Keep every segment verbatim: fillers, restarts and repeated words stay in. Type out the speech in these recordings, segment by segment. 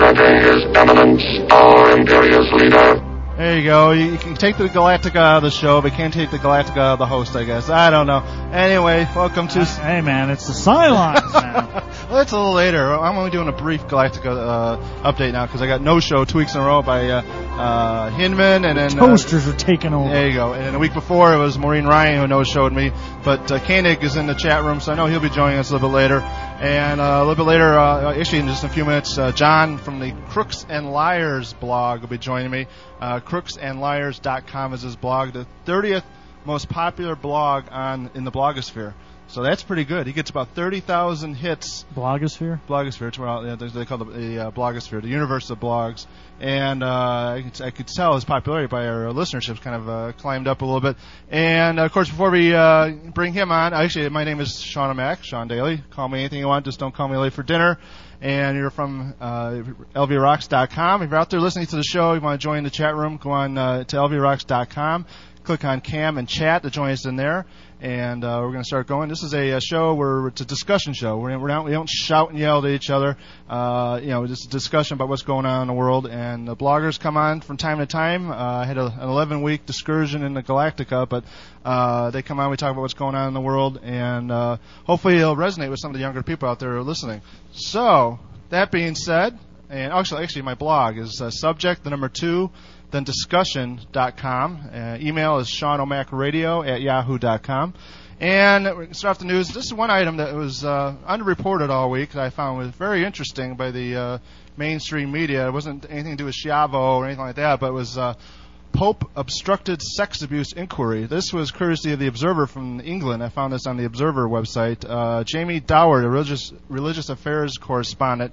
presenting His Eminence, our imperious leader. There you go. You, you can take the Galactica out of the show, but you can't take the Galactica out of the host, I guess. I don't know. Anyway, welcome to... Hey, man, it's the Cylons, man. Well, it's a little later. I'm only doing a brief Galactica uh, update now because I got no show two weeks in a row by uh, uh, Hinman. And then Toasters uh, are taking over. There you go. And then a week before, it was Maureen Ryan who no-showed me. But uh, Koenig is in the chat room, so I know he'll be joining us a little bit later. And uh, a little bit later, uh, actually in just a few minutes, uh, John from the Crooks and Liars blog will be joining me. Uh, crooks and liars dot com is his blog, the thirtieth most popular blog on in the blogosphere. So that's pretty good. He gets about thirty thousand hits. Blogosphere? Blogosphere. It's what, yeah, they call it the uh, blogosphere, the universe of blogs. And uh, I, could, I could tell his popularity by our listenership kind of uh, climbed up a little bit. And, uh, of course, before we uh, bring him on, actually, my name is Sean O'Mac, Sean Daly. Call me anything you want. Just don't call me late for dinner. And you're from uh, L V rocks dot com. If you're out there listening to the show, you want to join the chat room, go on uh, to L V rocks dot com. Click on Cam and Chat to join us in there. And uh, we're going to start going. This is a, a show where it's a discussion show. We're, we're not, we don't shout and yell at each other. Uh, you know, just a discussion about what's going on in the world. And the bloggers come on from time to time. Uh, I had a, an eleven-week excursion in the Galactica, but uh, they come on. We talk about what's going on in the world, and uh, hopefully it'll resonate with some of the younger people out there who are listening. So that being said, and actually, actually my blog is uh, subject the number two. Then discussion dot com. Uh, email is Sean O'Mac Radio at yahoo dot com. And we can start off the news. This is one item that was uh, underreported all week that I found was very interesting by the uh, mainstream media. It wasn't anything to do with Schiavo or anything like that, but it was uh, Pope obstructed sex abuse inquiry. This was courtesy of the Observer from England. I found this on the Observer website. Uh, Jamie Doward, a religious, religious affairs correspondent,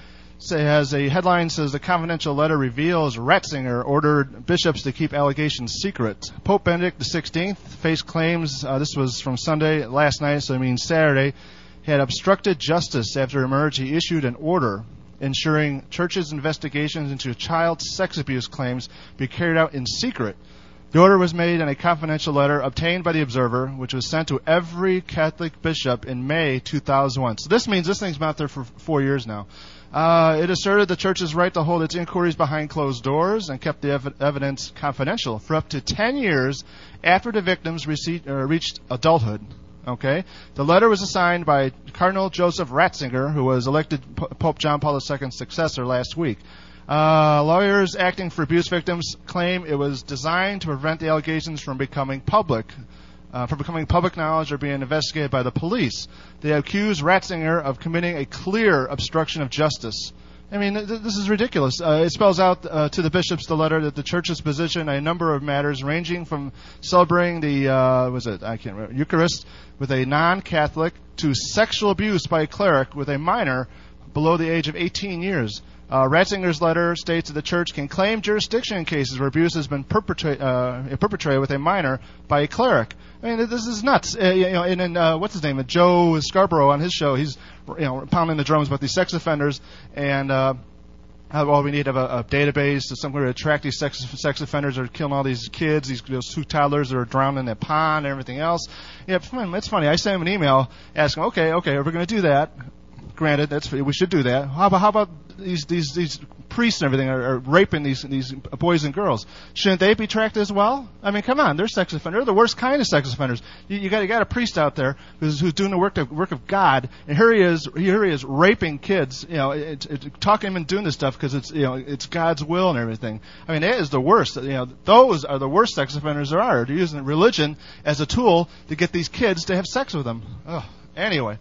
Say has a headline says the confidential letter reveals Ratzinger ordered bishops to keep allegations secret. Pope Benedict the sixteenth faced claims, uh, this was from Sunday, last night, so I mean Saturday, had obstructed justice after it emerged he issued an order ensuring churches' investigations into child sex abuse claims be carried out in secret. The order was made in a confidential letter obtained by the Observer, which was sent to every Catholic bishop in May two thousand one. So this means this thing's been out there for four years now. Uh, it asserted the church's right to hold its inquiries behind closed doors and kept the ev- evidence confidential for up to ten years after the victims received, uh, reached adulthood. Okay, the letter was assigned by Cardinal Joseph Ratzinger, who was elected P- Pope John Paul the second's successor last week. Uh, lawyers acting for abuse victims claim it was designed to prevent the allegations from becoming public. Uh, for becoming public knowledge or being investigated by the police. They accuse Ratzinger of committing a clear obstruction of justice. I mean, th- this is ridiculous. Uh, it spells out uh, to the bishops the letter that the church's position on a number of matters ranging from celebrating the, uh, was it, I can't remember, Eucharist with a non-Catholic to sexual abuse by a cleric with a minor below the age of eighteen years. Uh, Ratzinger's letter states that the church can claim jurisdiction in cases where abuse has been perpetra- uh, perpetrated with a minor by a cleric. I mean, this is nuts. Uh, you know, and then uh, what's his name? Uh, Joe Scarborough on his show, he's you know pounding the drums about these sex offenders and uh, how all we need to have a, a database of somewhere to track these sex sex offenders that are killing all these kids, these those two toddlers that are drowning in that pond and everything else. Yeah, it's funny. I sent him an email asking, okay, okay, we're going to do that. Granted, that's we should do that. How about how about these these these priests and everything are, are raping these these boys and girls? Shouldn't they be tracked as well? I mean, come on, they're sex offenders. They're the worst kind of sex offenders. You, you got you got a priest out there who's who's doing the work of work of God, and here he is here he is raping kids. You know, it, it, talking him and doing this stuff because it's you know it's God's will and everything. I mean, that is the worst. You know, those are the worst sex offenders there are. They're using religion as a tool to get these kids to have sex with them. Ugh. Anyway.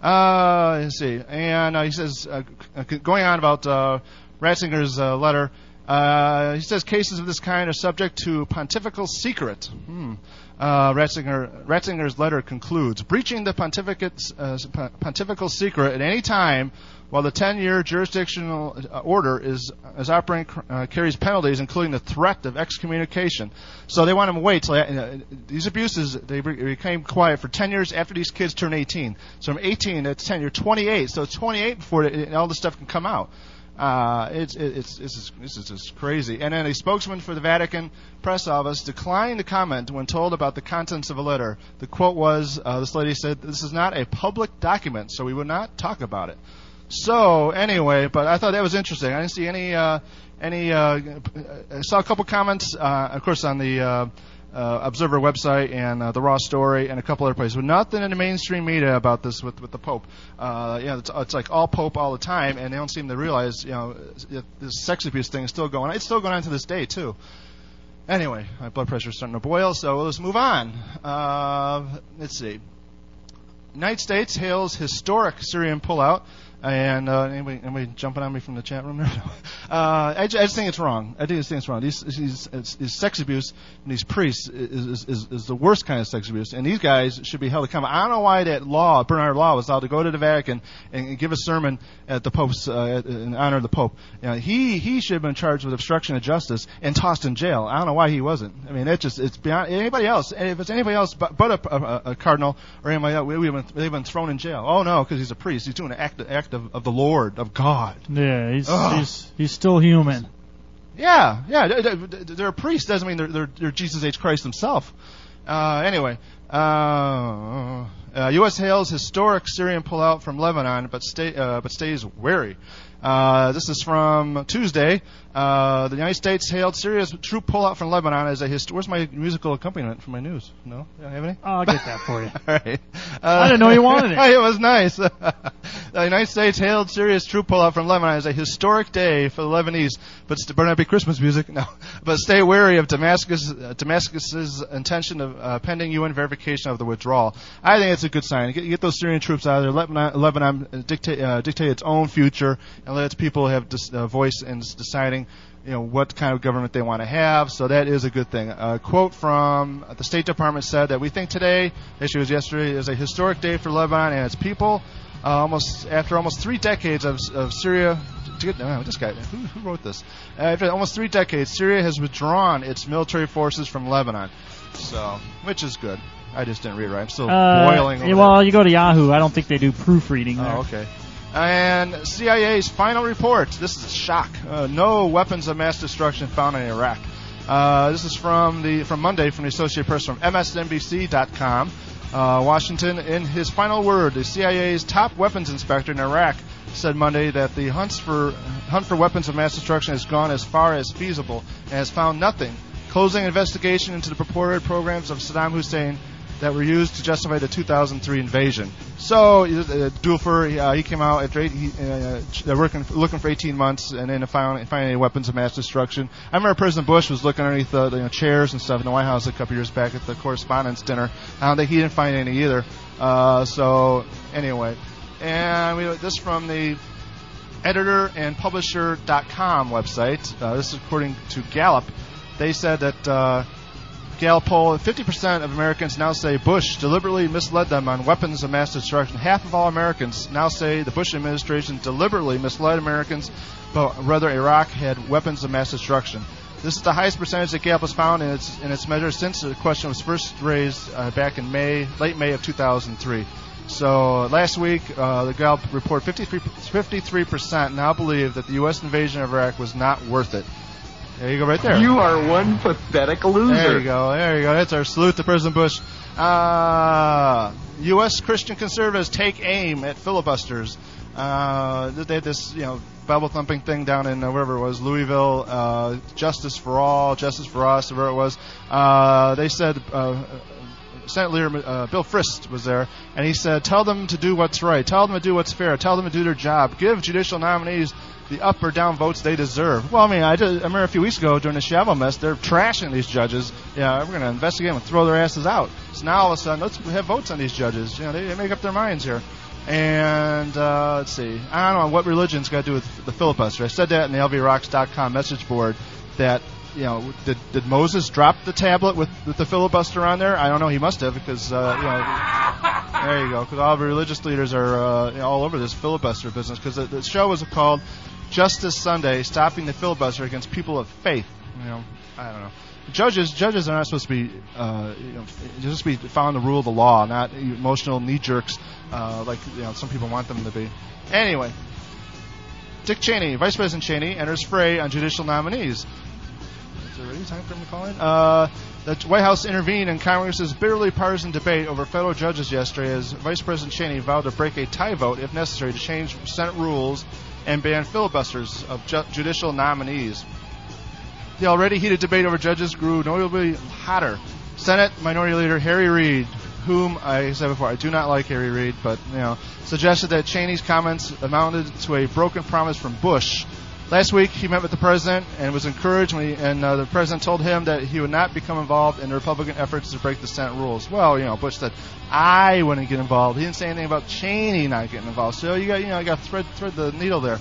Uh, let's see. And uh, he says, uh, going on about uh, Ratzinger's uh, letter, uh, he says cases of this kind are subject to pontifical secret. Hmm. Uh, Ratzinger, Ratzinger's letter concludes, breaching the pontificate, uh, pontifical secret at any time while the ten-year jurisdictional order is, is operating uh, carries penalties, including the threat of excommunication. So they want him to wait till uh, these abuses. They became quiet for ten years after these kids turn eighteen. So from eighteen to ten, you're twenty-eight. So it's twenty-eight before it, all this stuff can come out. Uh, it's it's it's just, this is just crazy. And then a spokesman for the Vatican press office declined to comment when told about the contents of a letter. The quote was, uh, this lady said, "This is not a public document, so we would not talk about it." So anyway, but I thought that was interesting. I didn't see any uh, any. Uh, I saw a couple comments, uh, of course, on the uh, uh, Observer website and uh, the Raw Story and a couple other places. But nothing in the mainstream media about this with with the Pope. Uh, you know, it's, it's like all Pope all the time, and they don't seem to realize, you know, this sex abuse thing is still going on. It's still going on to this day too. Anyway, my blood pressure is starting to boil, so let's move on. Uh, let's see. United States hails historic Syrian pullout. And uh, anybody, anybody jumping on me from the chat room there? uh, I, ju- I just think it's wrong. I think it's wrong. These, these, these sex abuse and these priests is, is, is the worst kind of sex abuse, and these guys should be held accountable. I don't know why that law, Bernard Law, was allowed to go to the Vatican and, and give a sermon at the Pope's uh, in honor of the Pope. You know, he he should have been charged with obstruction of justice and tossed in jail. I don't know why he wasn't. I mean, it just it's beyond anybody else. If it's anybody else but, but a, a, a cardinal or anybody else, we, we've been they've been thrown in jail. Oh no, because he's a priest. He's doing an act act of, of the Lord, of God. Yeah, he's Ugh. he's he's still human. Yeah, yeah. They're, they're a priest. Doesn't mean they're, they're, they're Jesus H. Christ himself. Uh, anyway, uh, uh, U S hails historic Syrian pullout from Lebanon, but stay uh, but stays wary. Uh, this is from Tuesday. Uh, the United States hailed Syria's troop pullout from Lebanon as a hist- Where's my musical accompaniment for my news? No? You don't have any? Oh, I'll get that for you. All right. Uh, I didn't know you wanted it. It was nice. The United States hailed Syria's troop pullout from Lebanon as a historic day for the Lebanese, but st- better not be Christmas music. No, but stay wary of Damascus, uh, Damascus's intention of uh, pending U N verification of the withdrawal. I think it's a good sign. Get, get those Syrian troops out of there. Lebanon, Lebanon dictate uh, dictate its own future and let its people have dis- uh, voice in deciding, you know, what kind of government they want to have. So that is a good thing. A quote from the State Department said that we think today, actually it was yesterday, is a historic day for Lebanon and its people. Uh, almost after almost three decades of, of Syria, to get, no, this guy, who, who wrote this? Uh, after almost three decades, Syria has withdrawn its military forces from Lebanon. So, which is good. I just didn't read it right. I'm still Uh, boiling over yeah, well, there. you go to Yahoo. I don't think they do proofreading there. Oh, okay. And C I A's final report. This is a shock. Uh, no weapons of mass destruction found in Iraq. Uh, this is from the from Monday from the Associated Press from M S N B C dot com. Uh, Washington, in his final word, the C I A's top weapons inspector in Iraq said Monday that the hunts for hunt for weapons of mass destruction has gone as far as feasible and has found nothing. Closing investigation into the purported programs of Saddam Hussein that were used to justify the two thousand three invasion. So, uh, Dulfer, uh, he came out after eight, he, uh, they're working, looking for eighteen months, and then found finding any weapons of mass destruction. I remember President Bush was looking underneath the, the you know, chairs and stuff in the White House a couple years back at the Correspondents' Dinner. I don't think he didn't find any either. Uh, so, anyway, and we this from the editor and publisher dot com website. Uh, this is according to Gallup. They said that. Uh, Gallup poll, fifty percent of Americans now say Bush deliberately misled them on weapons of mass destruction. Half of all Americans now say the Bush administration deliberately misled Americans, but rather Iraq had weapons of mass destruction. This is the highest percentage that Gallup has found in its in its measure since the question was first raised uh, back in May, late May of two thousand three. So last week, uh, the Gallup report, fifty-three percent now believe that the U S invasion of Iraq was not worth it. There you go, right there. You are one pathetic loser. There you go. There you go. That's our salute to President Bush. Uh, U S Christian conservatives take aim at filibusters. Uh, they had this, you know, Bible thumping thing down in uh, wherever it was, Louisville. Uh, Justice for all, Justice for us, wherever it was. Uh, they said. Uh, Senate Leader uh, Bill Frist was there, and he said, tell them to do what's right. Tell them to do what's fair. Tell them to do their job. Give judicial nominees the up or down votes they deserve. Well, I mean, I, just, I remember a few weeks ago during the Shabbat mess, they're trashing these judges. Yeah, we're going to investigate them and throw their asses out. So now all of a sudden, let's have votes on these judges. You know, they, they make up their minds here. And uh, let's see. I don't know what religion's got to do with the filibuster. I said that in the L V rocks dot com message board that, you know, did, did Moses drop the tablet with, with the filibuster on there? I don't know. He must have because, uh, you know, there you go. Because all the religious leaders are uh, you know, all over this filibuster business. Because the, the show was called Justice Sunday, Stopping the Filibuster Against People of Faith. You know, I don't know. Judges, judges are not supposed to be, uh, you know, you're supposed to be following the rule of the law, not emotional knee jerks uh, like you know some people want them to be. Anyway, Dick Cheney, Vice President Cheney, enters fray on judicial nominees. Is it already time for him to call in? Uh, The White House intervened in Congress's bitterly partisan debate over federal judges yesterday as Vice President Cheney vowed to break a tie vote if necessary to change Senate rules and ban filibusters of ju- judicial nominees. The already heated debate over judges grew notably hotter. Senate Minority Leader Harry Reid, whom I said before, I do not like Harry Reid, but you know, suggested that Cheney's comments amounted to a broken promise from Bush. Last week, he met with the president and was encouraged, when he, and uh, the president told him that he would not become involved in the Republican efforts to break the Senate rules. Well, you know, Bush said, I wouldn't get involved. He didn't say anything about Cheney not getting involved. So you got, you know, you got to thread, thread the needle there.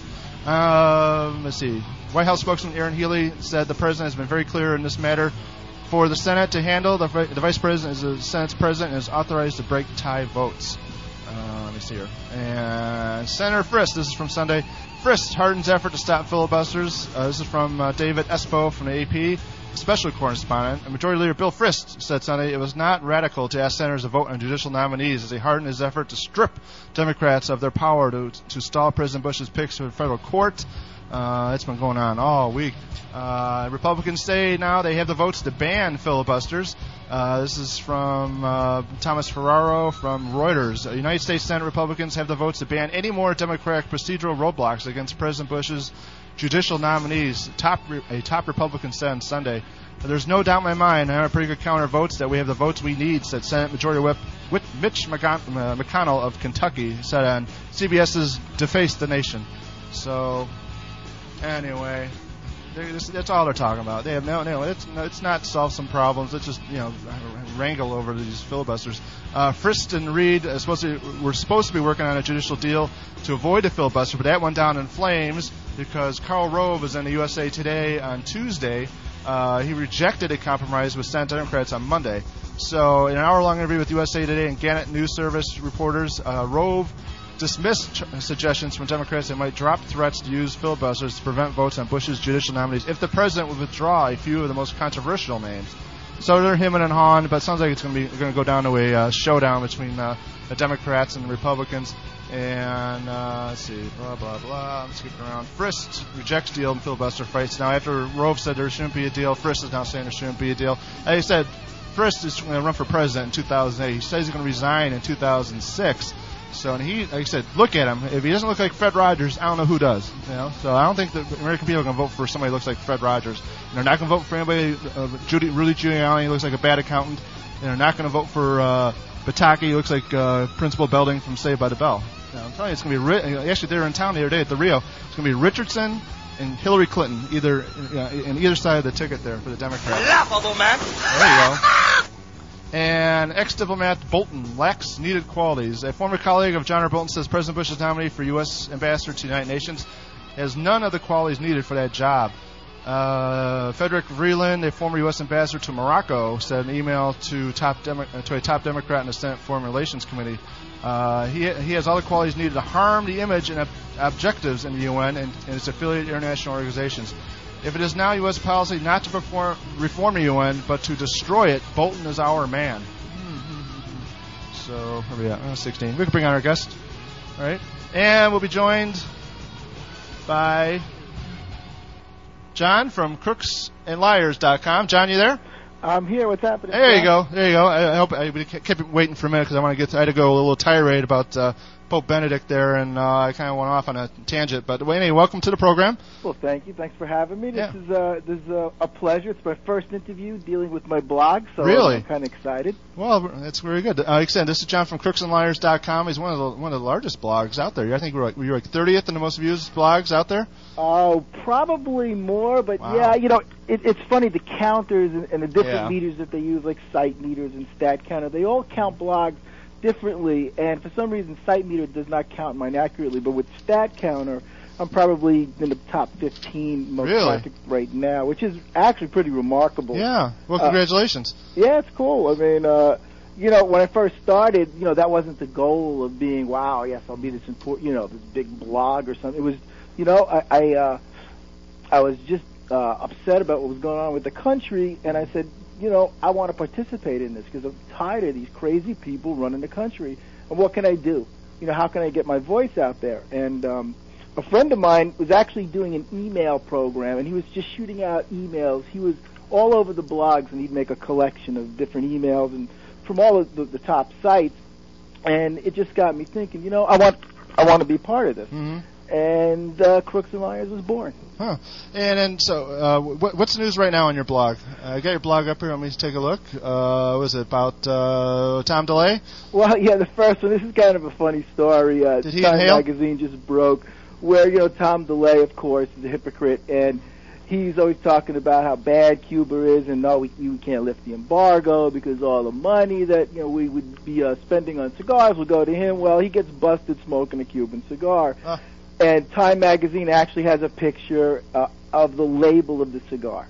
Um, let's see. White House spokesman Aaron Healy said the president has been very clear in this matter. For the Senate to handle, the, the vice president is the Senate's president and is authorized to break tie votes. Uh, let me see here. And Senator Frist, this is from Sunday. Frist hardens effort to stop filibusters. Uh, this is from uh, David Espo from the A P, special correspondent. And Majority Leader Bill Frist said Sunday it was not radical to ask senators to vote on judicial nominees as he hardened his effort to strip Democrats of their power to to stall President Bush's picks to the federal court. Uh, it's been going on all week. Uh, Republicans say now they have the votes to ban filibusters. Uh, this is from uh, Thomas Ferraro from Reuters. Uh, United States Senate Republicans have the votes to ban any more Democratic procedural roadblocks against President Bush's judicial nominees. Top re- a top Republican said on Sunday. There's no doubt in my mind, I have a pretty good count of votes, that we have the votes we need, said Senate Majority Whip Whip Mitch McCon- uh, McConnell of Kentucky, said on CBS's Deface the Nation. So, anyway, this, that's all they're talking about. They have no, no, it's, it's not solve some problems. It's just, you know, wrangle over these filibusters. Uh, Frist and Reid are supposed to, were supposed to be working on a judicial deal to avoid a filibuster, but that went down in flames because Karl Rove was in the U S A Today on Tuesday. Uh, he rejected a compromise with Senate Democrats on Monday. So, in an hour-long interview with U S A Today and Gannett News Service reporters, uh, Rove dismissed ch- suggestions from Democrats that might drop threats to use filibusters to prevent votes on Bush's judicial nominees if the president would withdraw a few of the most controversial names. So they're hemming and hawing, but it sounds like it's going to be going to go down to a uh, showdown between uh, the Democrats and the Republicans. And uh, let's see, blah blah blah. I'm skipping around. Frist rejects deal in filibuster fights. Now, after Rove said there shouldn't be a deal, Frist is now saying there shouldn't be a deal. As he said, Frist is going to run for president in two thousand eight. He says he's going to resign in two thousand six. So, and he, like I said, look at him. If he doesn't look like Fred Rogers, I don't know who does. You know, so I don't think the American people are going to vote for somebody who looks like Fred Rogers. And they're not going to vote for anybody. Uh, Judy, Rudy Giuliani who looks like a bad accountant. And they're not going to vote for uh, Bataki, who looks like uh, Principal Belding from Saved by the Bell. You know, I'm telling you, it's going to be. Ri- Actually, they were in town the other day at the Rio. It's going to be Richardson and Hillary Clinton, either you know, in either side of the ticket there for the Democrats. Laughable, man. There you go. And ex-diplomat Bolton lacks needed qualities. A former colleague of John R. Bolton says President Bush's nominee for U S ambassador to the United Nations has none of the qualities needed for that job. Uh, Frederick Vreeland, a former U S ambassador to Morocco, said in an email to, top Demo- to a top Democrat in the Senate Foreign Relations Committee. Uh, he, he has all the qualities needed to harm the image and ob- objectives in the U N and, and its affiliated international organizations. If it is now U S policy not to perform, reform the U N, but to destroy it, Bolton is our man. So, where are we at? Oh, sixteen. We can bring on our guest. All right. And we'll be joined by John from crooks and liars dot com. John, you there? I'm here. What's happening? There you go. There you go. I, I hope I kept waiting for a minute because I want to get. To, I had to go a little tirade about uh, Pope Benedict there, and uh, I kind of went off on a tangent. But anyway, welcome to the program. Well, thank you. Thanks for having me. This Yeah. is uh, this is uh, a pleasure. It's my first interview dealing with my blog, so Really? I'm kind of excited. Well, that's very good. Uh, like I said, this is John from crooks and liars dot com. He's one of the one of the largest blogs out there. I think we're like, we're like thirtieth in the most views blogs out there. Oh, probably more, but Wow. yeah, you know, it, it's funny, the counters and, and the different Yeah. meters that they use, like Site Meters and Stat Counter, they all count blogs differently, and for some reason Site Meter does not count mine accurately, but with Stat Counter, I'm probably in the top fifteen most Really? trafficked right now, which is actually pretty remarkable. Yeah. Well, Uh, congratulations. Yeah, it's cool. I mean, uh, you know, when I first started, you know, that wasn't the goal of being, wow, yes, I'll be this important, you know, this big blog or something. It was, you know, I I, uh, I was just uh, upset about what was going on with the country, and I said, you know, I want to participate in this because I'm tired of these crazy people running the country. And what can I do? You know, how can I get my voice out there? And um, a friend of mine was actually doing an email program, and he was just shooting out emails. He was all over the blogs, and he'd make a collection of different emails and from all of the, the top sites, and it just got me thinking. You know, I want I want to be part of this. Mm-hmm. And uh, Crooks and Liars was born. Huh. And then, so, uh, what, what's the news right now on your blog? Uh, I got your blog up here. Let me take a look. Uh, was it about uh, Tom DeLay? Well, yeah, the first one. This is kind of a funny story. Uh, Did he Time inhale? Magazine just broke, where you know Tom DeLay, of course, is a hypocrite, and he's always talking about how bad Cuba is, and no, we, we can't lift the embargo because all the money that you know we would be uh, spending on cigars will go to him. Well, he gets busted smoking a Cuban cigar. Uh. And Time Magazine actually has a picture uh, of the label of the cigar.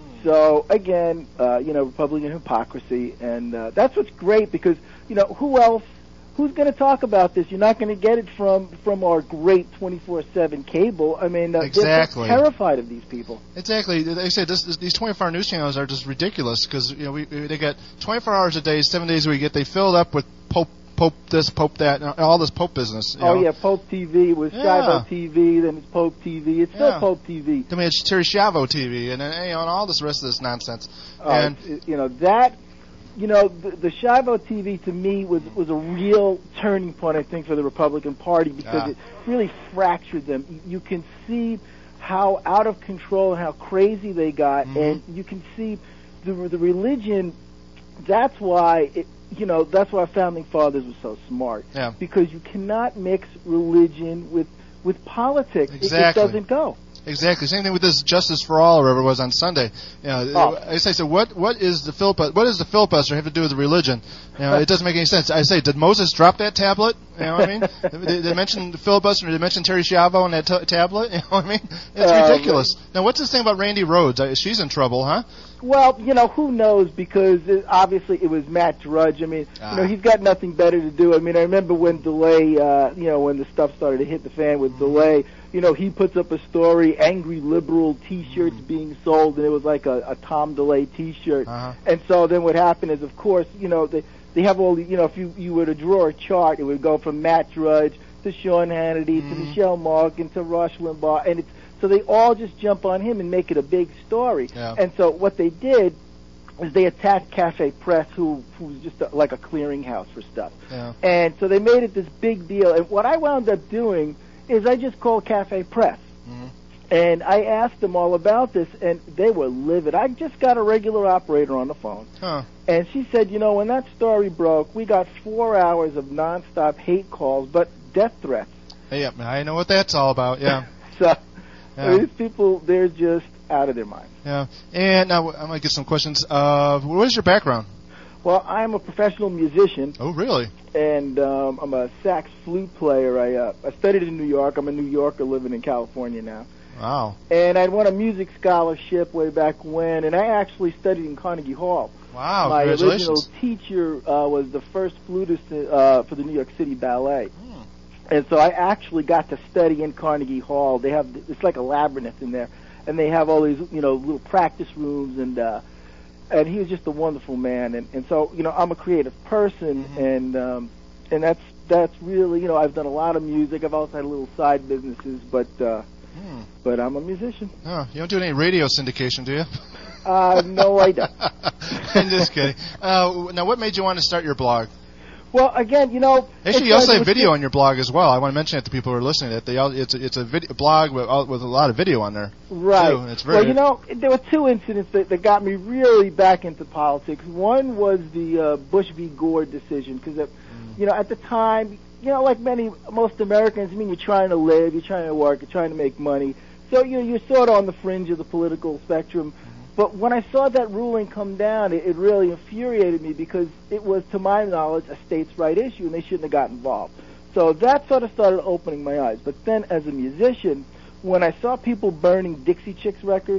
So, again, uh, you know, Republican hypocrisy. And uh, that's what's great because, you know, who else, who's going to talk about this? You're not going to get it from, from our great twenty-four seven cable. I mean, uh, exactly. they're terrified of these people. Exactly. They say this, this, these twenty-four hour news channels are just ridiculous because, you know, we, they get twenty-four hours a day, seven days a week. They filled up with Pope Pope this, Pope that, and all this Pope business. You oh, know? yeah, Pope T V was Yeah. Shivo T V, then it's Pope T V. It's still Yeah. Pope T V. I mean, it's Terry Schiavo T V, and, and, you know, and all this rest of this nonsense. Uh, and it's- you know, that, you know, the, the Shivo T V to me was, was a real turning point, I think, for the Republican Party because Ah. it really fractured them. You, you can see how out of control and how crazy they got, Mhm. and you can see the, the religion, that's why it, you know, that's why our founding fathers were so smart. Yeah. Because you cannot mix religion with with politics. It- Exactly. It, doesn't go. Exactly. Same thing with this Justice for All, or whatever it was on Sunday. You know, Oh. I say, so what? What is the filibuster? What does the filibuster have to do with religion? You know, it doesn't make any sense. I say, did Moses drop that tablet? You know what I mean? Did they mention the filibuster? Did they mention Terry Schiavo on that t- tablet? You know what I mean? It's Um, ridiculous. Now, what's this thing about Randy Rhodes? Uh, She's in trouble, huh? Well, you know, who knows, because it, obviously it was Matt Drudge. I mean, Ah. you know, he's got nothing better to do. I mean, I remember when DeLay, uh, you know, when the stuff started to hit the fan with DeLay, you know, he puts up a story, angry liberal T-shirts being sold, and it was like a, a Tom DeLay T-shirt. Uh-huh. And so then what happened is, of course, you know, they, they have all the, you know, if you, you were to draw a chart, it would go from Matt Drudge to Sean Hannity to Michelle Malkin to Rush Limbaugh, and it's, so they all just jump on him and make it a big story. Yeah. And so what they did is they attacked Cafe Press, who, who was just a, like a clearinghouse for stuff. Yeah. And so they made it this big deal. And what I wound up doing is I just called Cafe Press. Mhm. And I asked them all about this, and they were livid. I just got a regular operator on the phone. Huh. And she said, you know, when that story broke, we got four hours of nonstop hate calls, but death threats. Hey, yeah, I know what that's all about. Yeah. So Yeah. these people, they're just out of their minds. Yeah. And now I'm gonna get some questions. Uh, what is your background? Well, I'm a professional musician, Oh, really? and um, I'm a sax flute player. I uh, I studied in New York. I'm a New Yorker living in California now. Wow. And I'd won a music scholarship way back when, and I actually studied in Carnegie Hall. Wow. My original Congratulations. teacher uh, was the first flutist uh, for the New York City Ballet. Hmm. And so I actually got to study in Carnegie Hall. They have, it's like a labyrinth in there, and they have all these, you know, little practice rooms, and uh, and he was just a wonderful man. And, and so, you know, I'm a creative person, Mm-hmm. and um, and that's that's really, you know, I've done a lot of music. I've also had little side businesses, but uh, Hmm. but I'm a musician. Oh, you don't do any radio syndication, do you? Uh, no, I don't. I'm just kidding. Uh, now, what made you want to start your blog? Well, again, you know, Actually, it's you also like have with video you- on your blog as well. I want to mention it to people who are listening. That they all, it's a, it's a video, blog with, all- with a lot of video on there. Right. too, and it's very. Well, you know, there were two incidents that, that got me really back into politics. One was the uh, Bush v. Gore decision, because, Mm. you know, at the time, you know, like many, most Americans, I mean, you're trying to live, you're trying to work, you're trying to make money. So, you know, you're sort of on the fringe of the political spectrum. But when I saw that ruling come down, it, it really infuriated me because it was, to my knowledge, a states' right issue, and they shouldn't have got involved. So that sort of started opening my eyes. But then, as a musician, when I saw people burning Dixie Chicks records,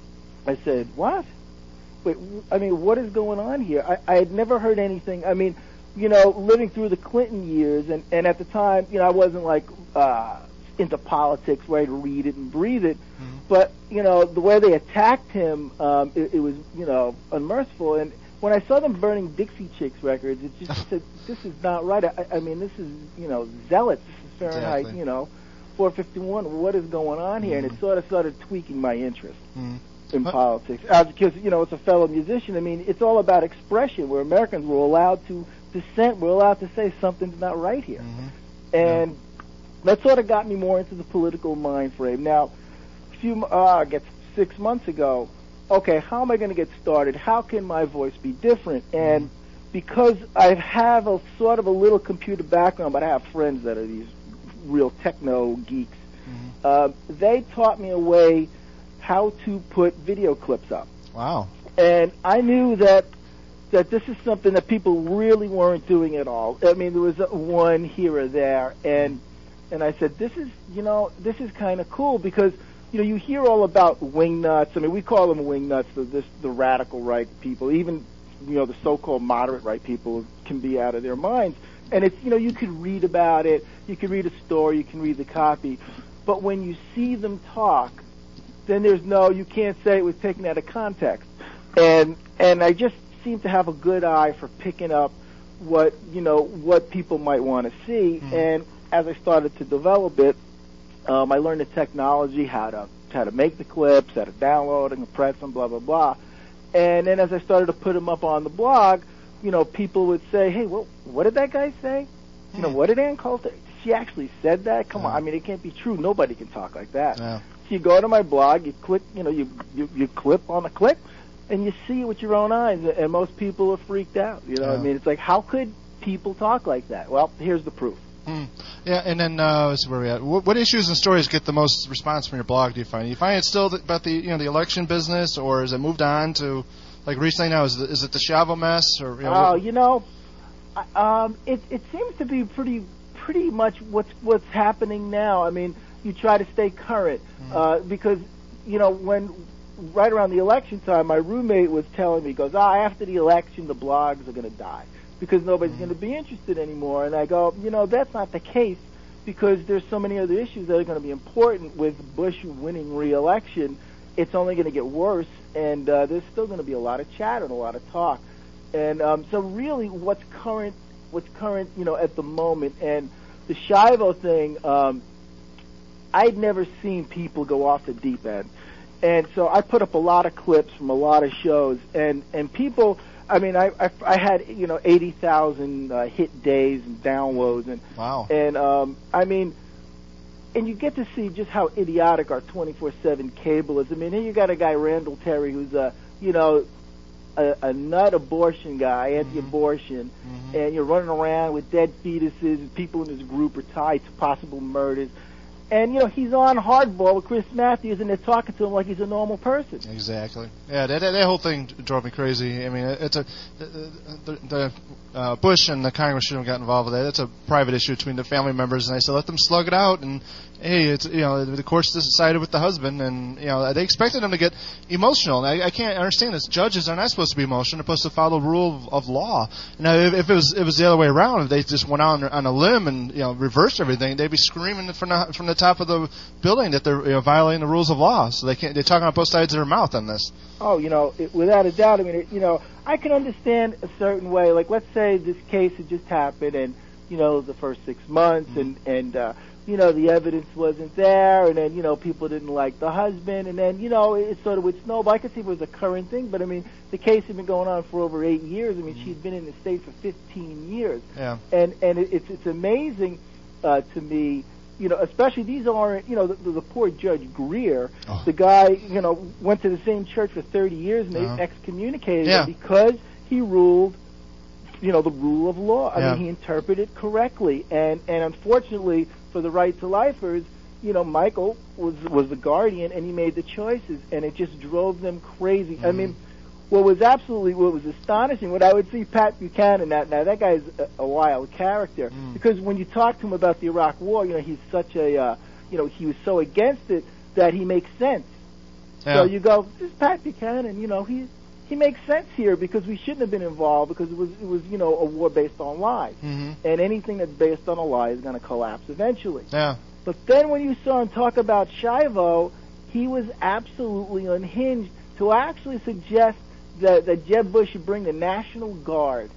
I said, what? Wait, w- I mean, what is going on here? I, I had never heard anything. I mean, you know, living through the Clinton years, and, and at the time, you know, I wasn't like uh, into politics where I'd read it and breathe it. But, you know, the way they attacked him, um, it, it was, you know, unmerciful. And when I saw them burning Dixie Chicks records, it just said, this is not right. I, I mean, this is, you know, zealots. This is Fahrenheit, Exactly. you know, four fifty-one. What is going on here? And it sort of started tweaking my interest. Mm. in politics. Uh, because, you know, as a fellow musician, I mean, it's all about expression. Where Americans were allowed to dissent, we're allowed to say something's not right here. Mm-hmm. And yeah. that sort of got me more into the political mind frame. Now, a few, uh, I guess six months ago, okay, how am I going to get started? How can my voice be different? And mm-hmm. because I have a sort of a little computer background, but I have friends that are these real techno geeks, mm-hmm. uh, they taught me a way how to put video clips up. Wow. And I knew that that this is something that people really weren't doing at all. I mean, there was a one here or there, and and I said, this is, you know, this is kind of cool because, you know, you hear all about wingnuts. I mean, we call them wingnuts, the, this, the radical right people. Even, you know, the so-called moderate right people can be out of their minds. And it's, you know, you could read about it, you can read a story, you can read the copy, but when you see them talk, then there's no, you can't say it was taken out of context. And and I just seem to have a good eye for picking up what, you know, what people might want to see. Mm-hmm. And as I started to develop it, um, I learned the technology, how to how to make the clips, how to download and compress them, blah, blah, blah. And then as I started to put them up on the blog, you know, people would say, hey, well, what did that guy say? You know, what did Ann Coulter? She actually said that? Come yeah. on. I mean, it can't be true. Nobody can talk like that. Yeah. So you go to my blog, you click, you know, you, you, you clip on a clip, and you see it with your own eyes, and most people are freaked out. You know yeah. what I mean? It's like, how could people talk like that? Well, here's the proof. Mm. Yeah, and then uh, let's see where we at. What, what issues and stories get the most response from your blog? Do you find? Do you find it's still th- about the you know the election business, or has it moved on to like recently now? Is it, is it the Chavo mess, or you know? Oh, what? you know, um, it it seems to be pretty pretty much what's what's happening now. I mean, you try to stay current mm. uh, because you know when right around the election time, my roommate was telling me, he goes, ah, after the election, the blogs are going to die because nobody's mm. going to be interested anymore. And I go, you know, that's not the case because there's so many other issues that are going to be important with Bush winning re-election. It's only going to get worse, and uh, there's still going to be a lot of chatter and a lot of talk. And um, so really what's current, what's current, you know, at the moment, and the Shivo thing, um, I'd never seen people go off the deep end. And so I put up a lot of clips from a lot of shows, and, and people, I mean, I, I, I had, you know, eighty thousand uh, hit days and downloads. And, wow. And, um, I mean, and you get to see just how idiotic our twenty-four seven cable is. I mean, here you got a guy, Randall Terry, who's a, you know, a, a nut abortion guy, anti-abortion, mm-hmm. and you're running around with dead fetuses, and people in his group are tied to possible murders. And, you know, he's on Hardball with Chris Matthews, and they're talking to him like he's a normal person. Exactly. Yeah, that, that, that whole thing drove me crazy. I mean, it's a the, the, the uh, Bush and the Congress shouldn't have got involved with that. It's a private issue between the family members, and I said let them slug it out. And hey, it's you know the courts decided with the husband, and you know they expected him to get emotional. And I, I can't understand this. Judges are not supposed to be emotional; they're supposed to follow the rule of, of law. Now, if, if it was it was the other way around, if they just went out on, on a limb and you know reversed everything, they'd be screaming from the from the top of the building that they're you know, violating the rules of law. So they can't. They're talking on both sides of their mouth on this. Oh, you know, it, without a doubt. I mean, it, you know, I can understand a certain way. Like, let's say this case had just happened, and you know, the first six months, mm-hmm. and and uh, you know, the evidence wasn't there, and then you know, people didn't like the husband, and then you know, it, it sort of would snowball. I could see it was a current thing, but I mean, the case had been going on for over eight years. I mean, mm-hmm. she'd been in the state for fifteen years. Yeah. And and it, it's it's amazing uh, to me. You know, especially these aren't, you know, the, the poor Judge Greer, oh. the guy, you know, went to the same church for thirty years and they uh-huh. excommunicated yeah. him because he ruled, you know, the rule of law. I yeah. mean, he interpreted correctly. And, and unfortunately for the right to lifers, you know, Michael was was the guardian and he made the choices and it just drove them crazy. Mm-hmm. I mean, what was absolutely, what was astonishing, when I would see Pat Buchanan, that, now that guy's a, a wild character, mm. because when you talk to him about the Iraq War, you know, he's such a, uh, you know, he was so against it that he makes sense. Yeah. So you go, this is Pat Buchanan, you know, he he makes sense here because we shouldn't have been involved because it was, it was you know, a war based on lies. Mm-hmm. And anything that's based on a lie is going to collapse eventually. Yeah. But then when you saw him talk about Shivo, he was absolutely unhinged to actually suggest that, that Jeb Bush should bring the National Guard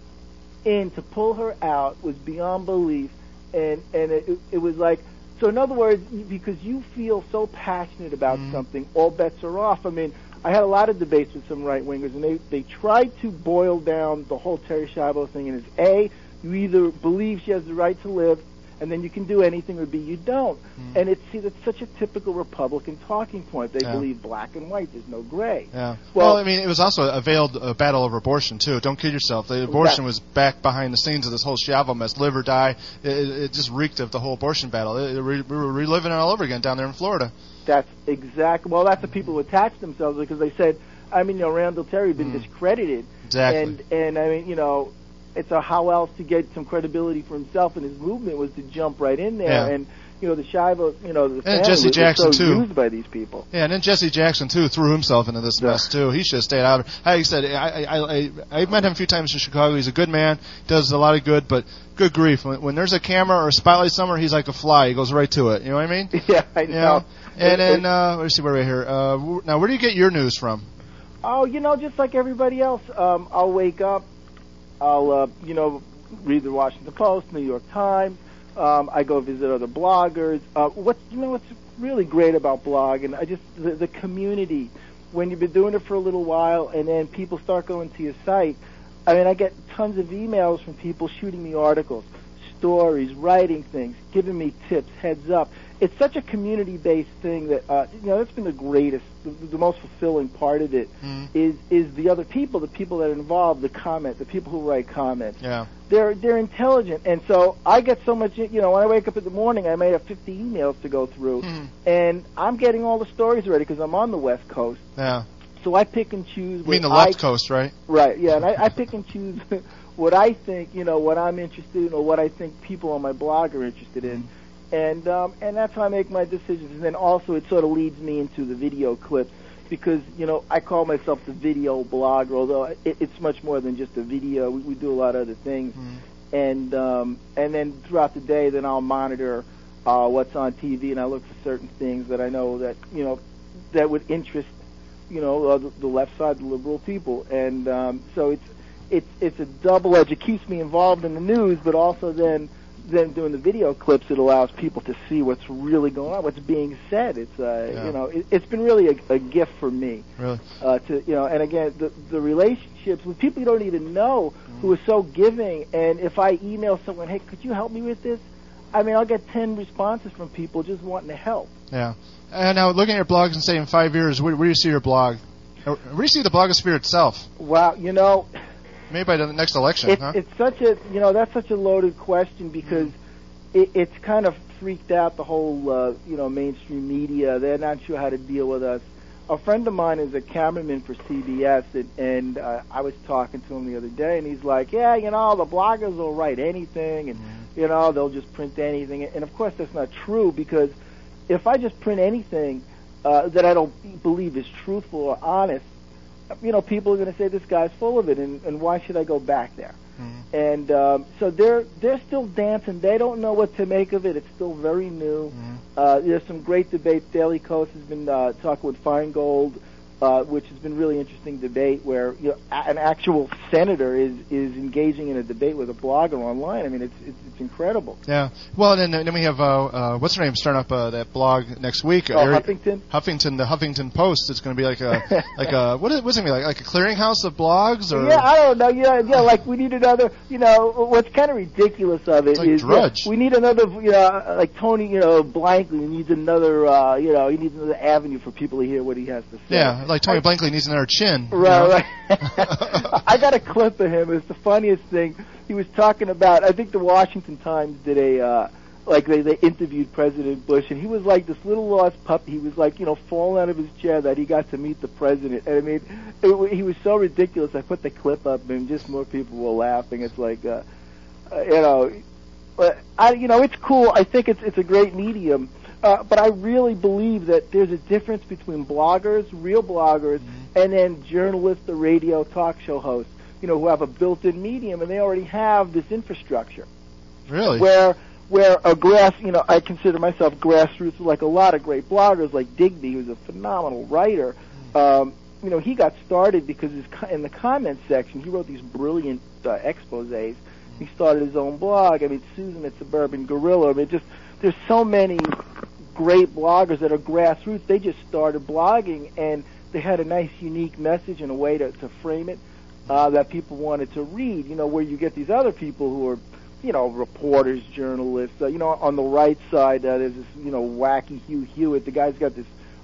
in to pull her out was beyond belief. And, and it, it was like, so in other words, because you feel so passionate about mm. something, all bets are off. I mean, I had a lot of debates with some right-wingers, and they, they tried to boil down the whole Terri Schiavo thing, and it's A, you either believe she has the right to live, and then you can do anything, or B, you don't. Mm. And it's, see, that's such a typical Republican talking point. They yeah. believe black and white, there's no gray. Yeah. Well, well I mean, it was also a veiled uh, battle over abortion, too. Don't kid yourself. The abortion was back behind the scenes of this whole Schiavo mess. Live or die. It, it just reeked of the whole abortion battle. It, it, we were reliving it all over again down there in Florida. That's exactly, well, that's the people who attached themselves, because they said, I mean, you know, Randall Terry had been mm. discredited. Exactly. And, and, I mean, you know, it's a how else to get some credibility for himself and his movement was to jump right in there. Yeah. And, you know, the Schiavo, you know, the family Jesse was, Jackson was so too. used by these people. Yeah, and then Jesse Jackson, too, threw himself into this Yeah. mess, too. He should have stayed out. Like I said, I, I, I, I've met him a few times in Chicago. He's a good man, does a lot of good, but good grief. When, when there's a camera or a spotlight somewhere, he's like a fly. He goes right to it. You know what I mean? Yeah, I know. You know? And then, uh, let's see where we're here. Uh, now, where do you get your news from? Oh, you know, just like everybody else, um, I'll wake up, I'll, uh, you know, read the Washington Post, New York Times. Um, I go visit other bloggers. Uh, what you know, what's really great about blogging, I just the, the community. When you've been doing it for a little while, and then people start going to your site. I mean, I get tons of emails from people shooting me articles, stories, writing things, giving me tips, heads up. It's such a community-based thing that uh, you know that's been the greatest, the, the most fulfilling part of it. Mm. Is is the other people, the people that are involved, the comment, the people who write comments. Yeah. They're they're intelligent, and so I get so much. You know, when I wake up in the morning, I may have fifty emails to go through, mm. and I'm getting all the stories ready because I'm on the West Coast. Yeah. So I pick and choose. You mean the I, left coast, right? Right. Yeah, and I, I pick and choose what I think. You know, what I'm interested in, or what I think people on my blog are interested in. And um, and that's how I make my decisions. And then also it sort of leads me into the video clips because, you know, I call myself the video blogger, although it, it's much more than just a video. We, we do a lot of other things. Mm. And um, and then throughout the day, then I'll monitor uh, what's on T V, and I look for certain things that I know that, you know, that would interest, you know, uh, the, the left side, the liberal people. And um, so it's, it's, it's a double edge. It keeps me involved in the news, but also then... then doing the video clips, it allows people to see what's really going on, what's being said. It's uh, yeah. you know, it, it's been really a, a gift for me. Really, uh, to you know, and again, the the relationships with people you don't even know mm. who are so giving. And if I email someone, hey, could you help me with this? I mean, I'll get ten responses from people just wanting to help. Yeah. And now, looking at your blogs and say in five years, where, where do you see your blog? Where do you see the blogosphere itself? Wow, you know. Maybe by the next election, it's, huh? It's such a, you know, that's such a loaded question because mm. it, it's kind of freaked out the whole, uh, you know, mainstream media. They're not sure how to deal with us. A friend of mine is a cameraman for C B S, and, and uh, I was talking to him the other day, and he's like, yeah, you know, the bloggers will write anything, and, mm. you know, they'll just print anything. And, of course, that's not true because if I just print anything uh, that I don't believe is truthful or honest, you know, people are going to say this guy's full of it, and, and why should I go back there? Mm-hmm. And um, so they're they're still dancing. They don't know what to make of it. It's still very new. Mm-hmm. Uh, there's some great debates. Daily Kos has been uh, talking with Feingold, uh, which has been really interesting debate where you know, a- an actual senator is, is engaging in a debate with a blogger online. I mean, it's it's, it's incredible. Yeah. Well, then then we have uh, uh, what's her name starting up uh, that blog next week. Oh, Ari- Huffington. Huffington, the Huffington Post. It's going to be like a like a what is what's it going to be like like a clearinghouse of blogs or yeah, I don't know. Yeah, yeah. Like we need another. You know, what's kind of ridiculous of it it's like is Drudge. we need another. You know, like Tony. You know, Blankley needs another. Uh, you know, he needs another avenue for people to hear what he has to say. Yeah, like Tony I, Blankley needs another chin. Right, you know? right. I got a clip of him. It's the funniest thing. He was talking about. I think the Washington Times did a. Uh, Like they, they interviewed President Bush, and he was like this little lost puppy. He was like, you know, falling out of his chair that he got to meet the president. And I mean, it, he was so ridiculous. I put the clip up, and just more people were laughing. It's like, uh, uh, you know, uh, I, you know, it's cool. I think it's it's a great medium. Uh, but I really believe that there's a difference between bloggers, real bloggers, mm-hmm. and then journalists, the radio talk show hosts, you know, who have a built-in medium, and they already have this infrastructure. Really? Where where a grass, you know, I consider myself grassroots, like a lot of great bloggers, like Digby, who's a phenomenal writer. Um, you know, he got started because his, in the comments section, he wrote these brilliant uh, exposés. He started his own blog. I mean, Susan at Suburban Gorilla. I mean, just there's so many great bloggers that are grassroots. They just started blogging, and they had a nice, unique message and a way to, to frame it uh, that people wanted to read. You know, where you get these other people who are, you know, reporters, journalists. Uh, you know, on the right side, uh, there's this, you know, wacky Hugh Hewitt. The guy's got this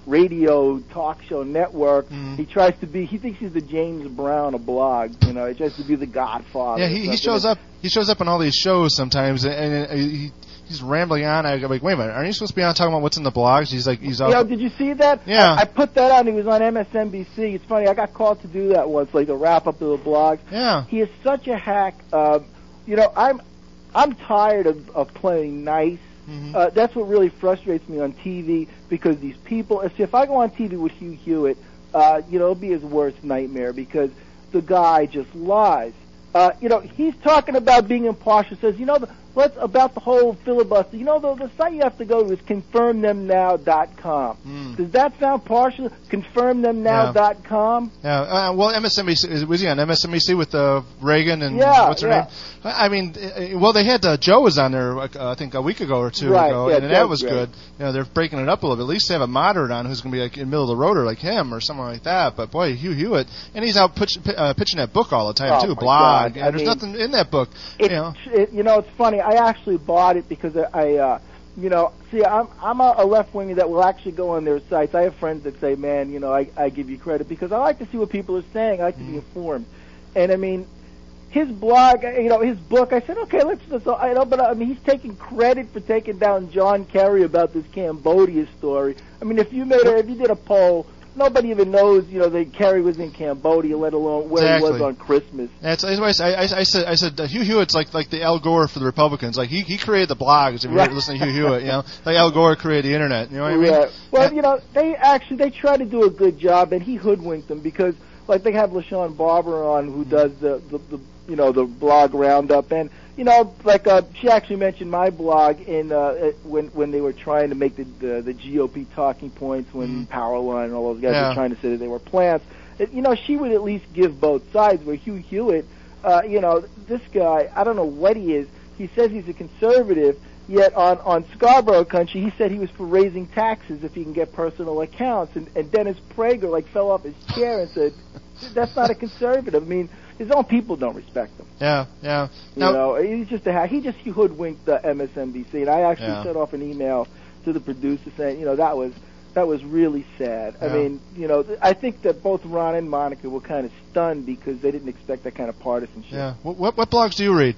radio talk show network. Mm-hmm. He tries to be. He thinks he's the James Brown of blogs. You know, he tries to be the Godfather. Yeah, he, he shows up. He shows up on all these shows sometimes, and, and he, he's rambling on. I'm like, wait a minute, aren't you supposed to be on talking about what's in the blogs? He's like, he's. You know, did you see that? Yeah. I, I put that on. He was on M S N B C. It's funny. I got called to do that once, like a wrap up of the blogs. Yeah. He is such a hack. Uh, you know, I'm I'm tired of, of playing nice. Mm-hmm. Uh, that's what really frustrates me on T V, because these people. See, if I go on T V with Hugh Hewitt, uh, you know, it'll be his worst nightmare, because the guy just lies. Uh, you know, he's talking about being impartial. Says, you know, the, let's about the whole filibuster. You know, the, the site you have to go to is confirm them now dot com. Mm. Does that sound partial? confirm them now dot com? Yeah. Uh, well, M S N B C, was he on M S N B C with uh, Reagan and Yeah, what's her yeah. name? I mean, uh, well, they had uh, Joe was on there, uh, I think, a week ago or two Right, ago, yeah, and that Joe's was great. good. You know, they're breaking it up a little bit. At least they have a moderate on who's going to be like in the middle of the road, or like him or someone like that. But boy, Hugh Hewitt, and he's out pitch, uh, pitching that book all the time Oh, too, my blog. God. And I there's mean, nothing in that book. It, you know. it, you know, it's funny. I actually bought it because I, uh, you know, see, I'm I'm a, a left winger that will actually go on their sites. I have friends that say, man, you know, I, I give you credit because I like to see what people are saying. I like to be informed, and I mean, his blog, you know, his book. I said, okay, let's just, I know, but I mean, he's taking credit for taking down John Kerry about this Cambodia story. I mean, if you made a, if you did a poll, nobody even knows, you know, that Kerry was in Cambodia, let alone where Exactly. he was on Christmas. That's, that's why I, I, I said. I said uh, Hugh Hewitt's like like the Al Gore for the Republicans. Like he he created the blogs. If you Right. listen to Hugh Hewitt, you know, like Al Gore created the internet. You know what I mean? Yeah. Well, Yeah. you know, they actually they try to do a good job, and he hoodwinked them because, like, they have LaShawn Barber on who does the, the, the you know the blog roundup, and you know, like uh, she actually mentioned my blog in uh, it- when when they were trying to make the the, the G O P talking points when Powerline and all those guys Yeah. were trying to say that they were plants. It, you know, she would at least give both sides. Where Hugh Hewitt, uh, you know, this guy, I don't know what he is. He says he's a conservative. Yet on, on Scarborough Country, he said he was for raising taxes if he can get personal accounts. And, and Dennis Prager, like, fell off his chair and said, that's not a conservative. I mean, his own people don't respect him. Yeah, yeah. You Now, know, he's just a hack. He just hoodwinked the M S N B C. And I actually Yeah. sent off an email to the producer saying, you know, that was that was really sad. I Yeah. mean, you know, th- I think that both Ron and Monica were kind of stunned because they didn't expect that kind of partisanship. yeah. What, what what blogs do you read?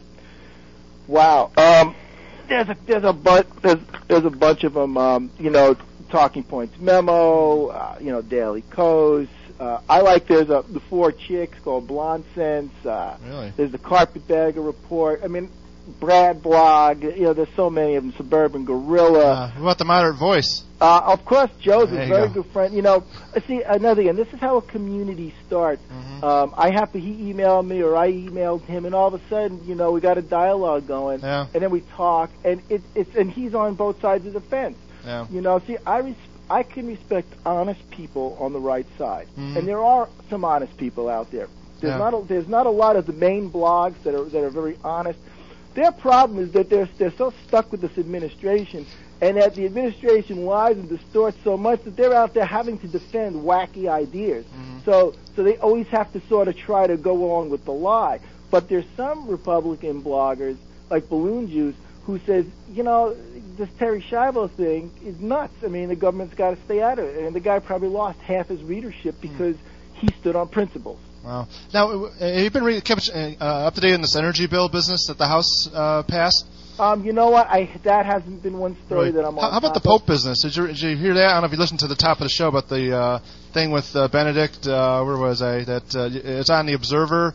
Wow. Um, there's a there's a bunch there's there's a bunch of them. Um, you know, Talking Points Memo. Uh, you know, Daily Kos. Uh, I like there's a the Four Chicks called Blonde Sense. Uh, Really? There's the Carpetbagger Report. I mean, Brad Blog. You know, there's so many of them. Suburban Gorilla. Uh, what about the Moderate Voice? Uh, of course, Joe's There a you very go. good friend. You know, see another thing. This is how a community starts. Mhm. Um, I have to. He emailed me, or I emailed him, and all of a sudden, you know, we got a dialogue going, Yeah. and then we talk, and it, it's and he's on both sides of the fence. Yeah. You know, see, I res- I can respect honest people on the right side, Mhm. and there are some honest people out there. There's Yeah. not a, there's not a lot of the main blogs that are that are very honest. Their problem is that they're they're so stuck with this administration, and that the administration lies and distorts so much that they're out there having to defend wacky ideas. Mhm. So so they always have to sort of try to go along with the lie. But there's some Republican bloggers like Balloon Juice who says, you know, this Terry Schiavo thing is nuts. I mean, the government's got to stay out of it. And the guy probably lost half his readership because he stood on principles. Wow. Now, uh, have you been re- kept uh, up to date in this energy bill business that the House uh, passed? Um, you know what? I that hasn't been one story Really? that I'm on. How, how about the top of. Pope business? Did you, did you hear that? I don't know if you listened to the top of the show about the uh, thing with uh, Benedict. Uh, where was I? That uh, it's on the Observer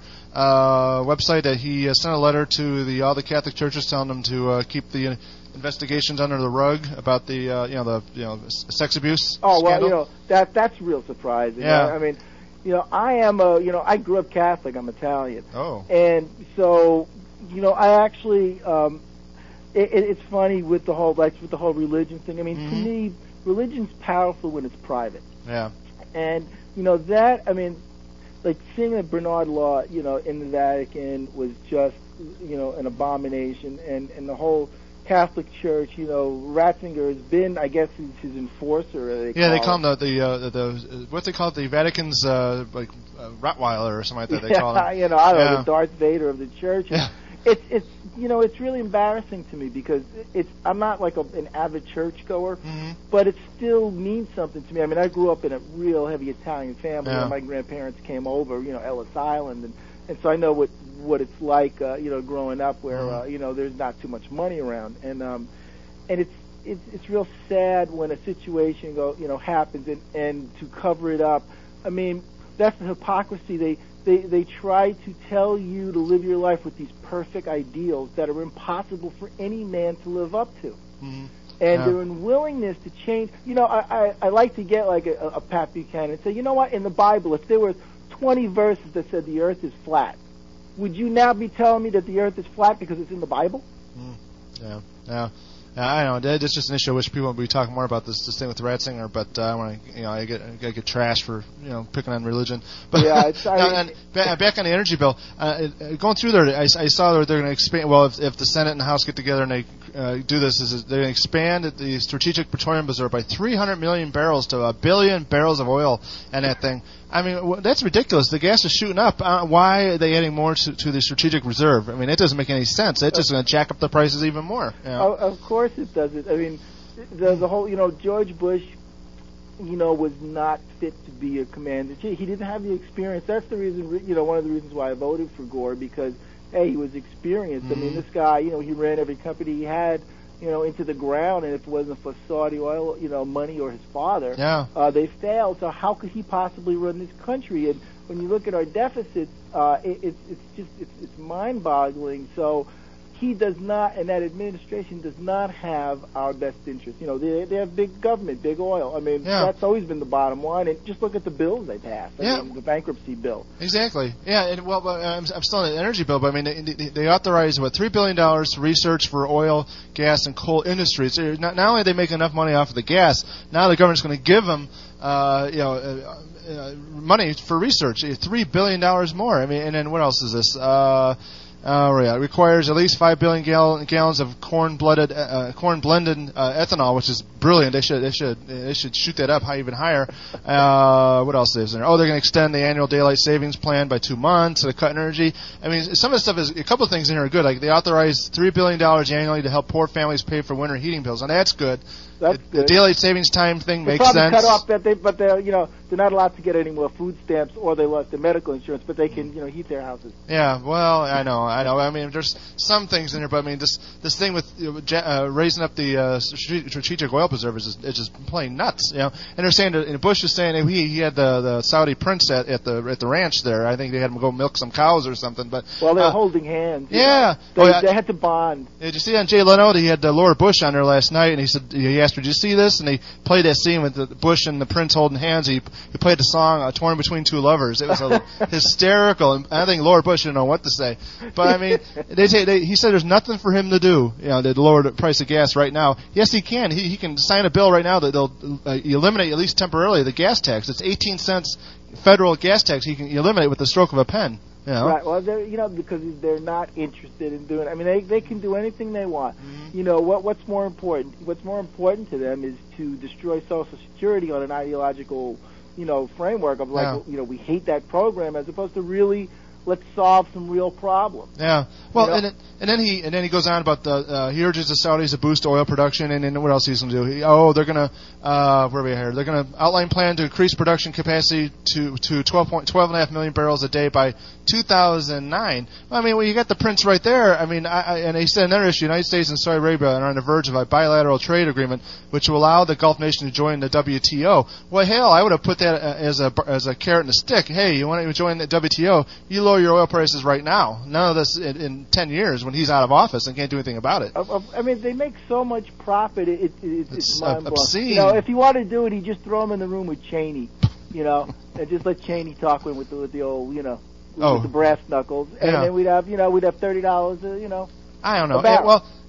uh, website that he uh, sent a letter to the all the Catholic churches telling them to uh, keep the uh, investigations under the rug about the uh, you know the you know s- sex abuse. Oh well, scandal. you know that that's real surprising. Yeah. I, I mean, you know, I am a you know I grew up Catholic. I'm Italian, Oh. and so you know I actually um, it, it, it's funny with the whole like with the whole religion thing. I mean, to Mhm. me, religion's powerful when it's private, Yeah. and you know that I mean, like seeing the Bernard Law, you know, in the Vatican was just you know an abomination, and and the whole Catholic Church, you know, Ratzinger has been, I guess, he's his enforcer. They yeah, call they call him the the, uh, the, the what they call it, the Vatican's uh, like uh, Rottweiler or something like that. They yeah, call him. you know, I don't yeah. know, the Darth Vader of the church. Yeah. It's it's you know, it's really embarrassing to me because it's I'm not like a, an avid churchgoer, mm-hmm. but it still means something to me. I mean, I grew up in a real heavy Italian family. Yeah. And my grandparents came over, you know, Ellis Island, and and so I know what what it's like, uh, you know, growing up where mm-hmm. uh, you know there's not too much money around, and um, and it's it's it's real sad when a situation go you know happens, and and to cover it up. I mean, that's the hypocrisy. They They they try to tell you to live your life with these perfect ideals that are impossible for any man to live up to, Mm-hmm. and Yeah. their unwillingness to change. You know, I, I I like to get like a, a Pat Buchanan and say, you know what? In the Bible, if there were twenty verses that said the Earth is flat, would you now be telling me that the Earth is flat because it's in the Bible? Mm. Yeah, yeah. Yeah, I know. That's just an issue. I wish people would be talking more about this, this thing with Ratzinger, but uh, I want to, you know, I get, I get trashed for, you know, picking on religion. But Yeah, it's, I now, mean, and back, back on the energy bill, uh, uh, going through there, I, I saw that they're going to expand. Well, if, if the Senate and the House get together and they uh, do this, is they're going to expand the Strategic Petroleum Reserve by three hundred million barrels to a billion barrels of oil and that thing. I mean, w- that's ridiculous. The gas is shooting up. Uh, why are they adding more to, to the Strategic Reserve? I mean, it doesn't make any sense. It's just going to jack up the prices even more. You know? Of, of course it doesn't. I mean, the the whole, you know, George Bush, you know, was not fit to be a commander. He didn't have the experience. That's the reason, you know, one of the reasons why I voted for Gore, because, hey, he was experienced. Mm-hmm. I mean, this guy, you know, he ran every company he had, you know, into the ground, and if it wasn't for Saudi oil, you know, money or his father, Yeah. uh, they failed. So how could he possibly run this country? And when you look at our deficits, uh, it, it's it's just it's, it's mind-boggling. So he does not, and that administration does not have our best interest. You know, they they have big government, big oil. I mean, Yeah. that's always been the bottom line. And just look at the bills they passed. I Yeah. mean, the bankruptcy bill. Exactly. Yeah. And, well, but, um, I'm still on the energy bill, but I mean, they, they authorized what three billion dollars to research for oil, gas, and coal industries. So not, not only are they making enough money off of the gas, now the government's going to give them, uh, you know, uh, uh, money for research. Three billion dollars more. I mean, and then what else is this? Uh, Uh, yeah, it requires at least five billion gallon, gallons of corn-blooded, uh, corn-blended uh, ethanol, which is brilliant. They should, they should, they should shoot that up high, even higher. Uh, what else is there? Oh, they're going to extend the annual daylight savings plan by two months to cut energy. I mean, some of the stuff is a couple of things in here are good. Like they authorized three billion dollars annually to help poor families pay for winter heating bills, and that's good. That's the, good. the daylight savings time thing They makes probably sense. cut off that they, but they're, you know, they're not allowed to get any more food stamps, or they lost their medical insurance, but they can, you know, heat their houses. Yeah, well, I know, I know. I mean, there's some things in there, but I mean, this this thing with you know, ja- uh, raising up the uh, strate- strategic oil preserves is it's just plain nuts, you know. And they're saying that, and Bush is saying that he he had the, the Saudi prince at, at the at the ranch there. I think they had him go milk some cows or something. But Well, they're uh, holding hands. you yeah. know. They, Oh, yeah. they had to bond. Did you see on Jay Leno that he had uh, Laura Bush on there last night, and he said he asked her, "Did you see this?" And they played that scene with the Bush and the prince holding hands. He he played the song uh, "Torn Between Two Lovers." It was uh, hysterical, and I think Laura Bush didn't know what to say. But I mean, they, say, they he said there's nothing for him to do, you know, to lower the price of gas right now. Yes, he can. He he can sign a bill right now that they'll uh, eliminate at least temporarily the gas tax. It's eighteen cents federal gas tax. He can eliminate with the stroke of a pen. You know? Right. Well, they're, you know, because they're not interested in doing. I mean, they they can do anything they want. Mm-hmm. You know, what what's more important? What's more important to them is to destroy Social Security on an ideological, you know, framework of like, Yeah. you know, we hate that program, as opposed to really let's solve some real problems. Yeah. Well, You know? and then, and then he and then he goes on about the uh, he urges the Saudis to boost oil production, and then what else he's going to do? He, oh, they're going to uh, where are we here? They're going to outline plan to increase production capacity to to twelve point twelve and a half million barrels a day by two thousand nine. I mean, well, you got the prince right there. I mean, I, I, and he said another issue: United States and Saudi Arabia are on the verge of a bilateral trade agreement, which will allow the Gulf nation to join the W T O. Well, hell, I would have put that as a as a carrot and a stick. Hey, you want to join the W T O? You lower your oil prices right now. None of this in, in ten years when he's out of office and can't do anything about it. Of- of- I mean, they make so much profit. It, it, it, it's It's mind blowing. obscene. You know, if he wanted to do it, he'd just throw him in the room with Cheney. You know, and just let Cheney talk with with the, with the old, you know, with Oh. the brass knuckles, and Yeah. then we'd have, you know, we'd have thirty dollars. Uh, you know. I don't know. About- Eh, well,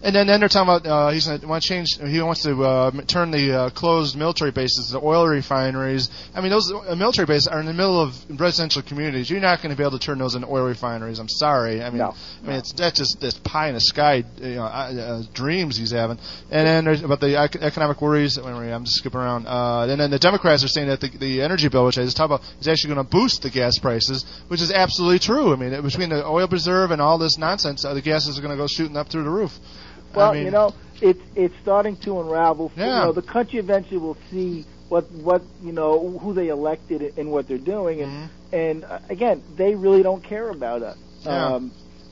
And then, then they're talking about uh, he's going to want to change. He wants to uh, turn the uh, closed military bases to oil refineries. I mean, those uh, military bases are in the middle of residential communities. You're not going to be able to turn those into oil refineries. I'm sorry. I mean, No. I mean, it's that's just this pie in the sky, you know, uh, dreams he's having. And then there's about the ec- economic worries. I'm just skipping around. Uh, and then the Democrats are saying that the, the energy bill, which I just talked about, is actually going to boost the gas prices, which is absolutely true. I mean, between the oil reserve and all this nonsense, uh, the gases are going to go shooting up through the roof. Well, I mean, you know, it's it's starting to unravel. Yeah. You know, the country eventually will see what what you know who they elected and what they're doing, and Mm-hmm. and uh, again, they really don't care about us. Yeah. Um,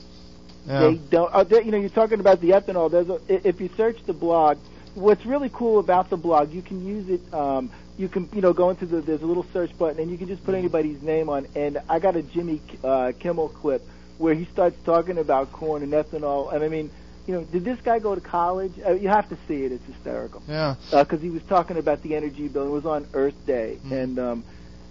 yeah. They don't. Uh, they, you know, you're talking about the ethanol. There's a, i- if you search the blog, what's really cool about the blog, you can use it. Um, you can you know go into the there's a little search button, and you can just put anybody's name on. And I got a Jimmy uh, Kimmel clip where he starts talking about corn and ethanol, and I mean. You know, did this guy go to college? Uh, you have to see it. It's hysterical. Yeah. Because he was talking about the energy bill. It was on Earth Day, Mm. and um,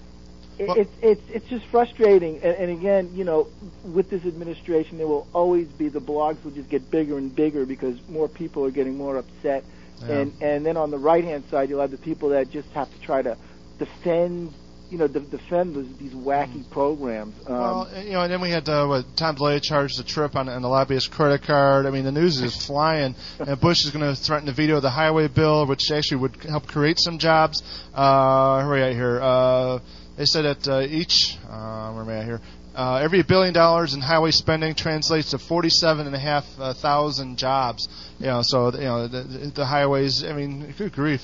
it, Well- it's it's it's just frustrating. And, and again, you know, with this administration, there will always be the blogs will just get bigger and bigger because more people are getting more upset. Yeah. And and then on the right hand side, you'll have the people that just have to try to defend. You know, de- defend those, these wacky programs. Um, Well, you know, and then we had uh, what Tom DeLay charged a trip on, on the lobbyist credit card. I mean, the news is flying. And Bush is going to threaten to veto the highway bill, which actually would help create some jobs. Uh, where are we at here? Uh, they said that uh, each, uh, where am I at here? Uh, every billion dollars in highway spending translates to forty-seven and a half uh, thousand jobs. You know, so you know the, the highways. I mean, good grief.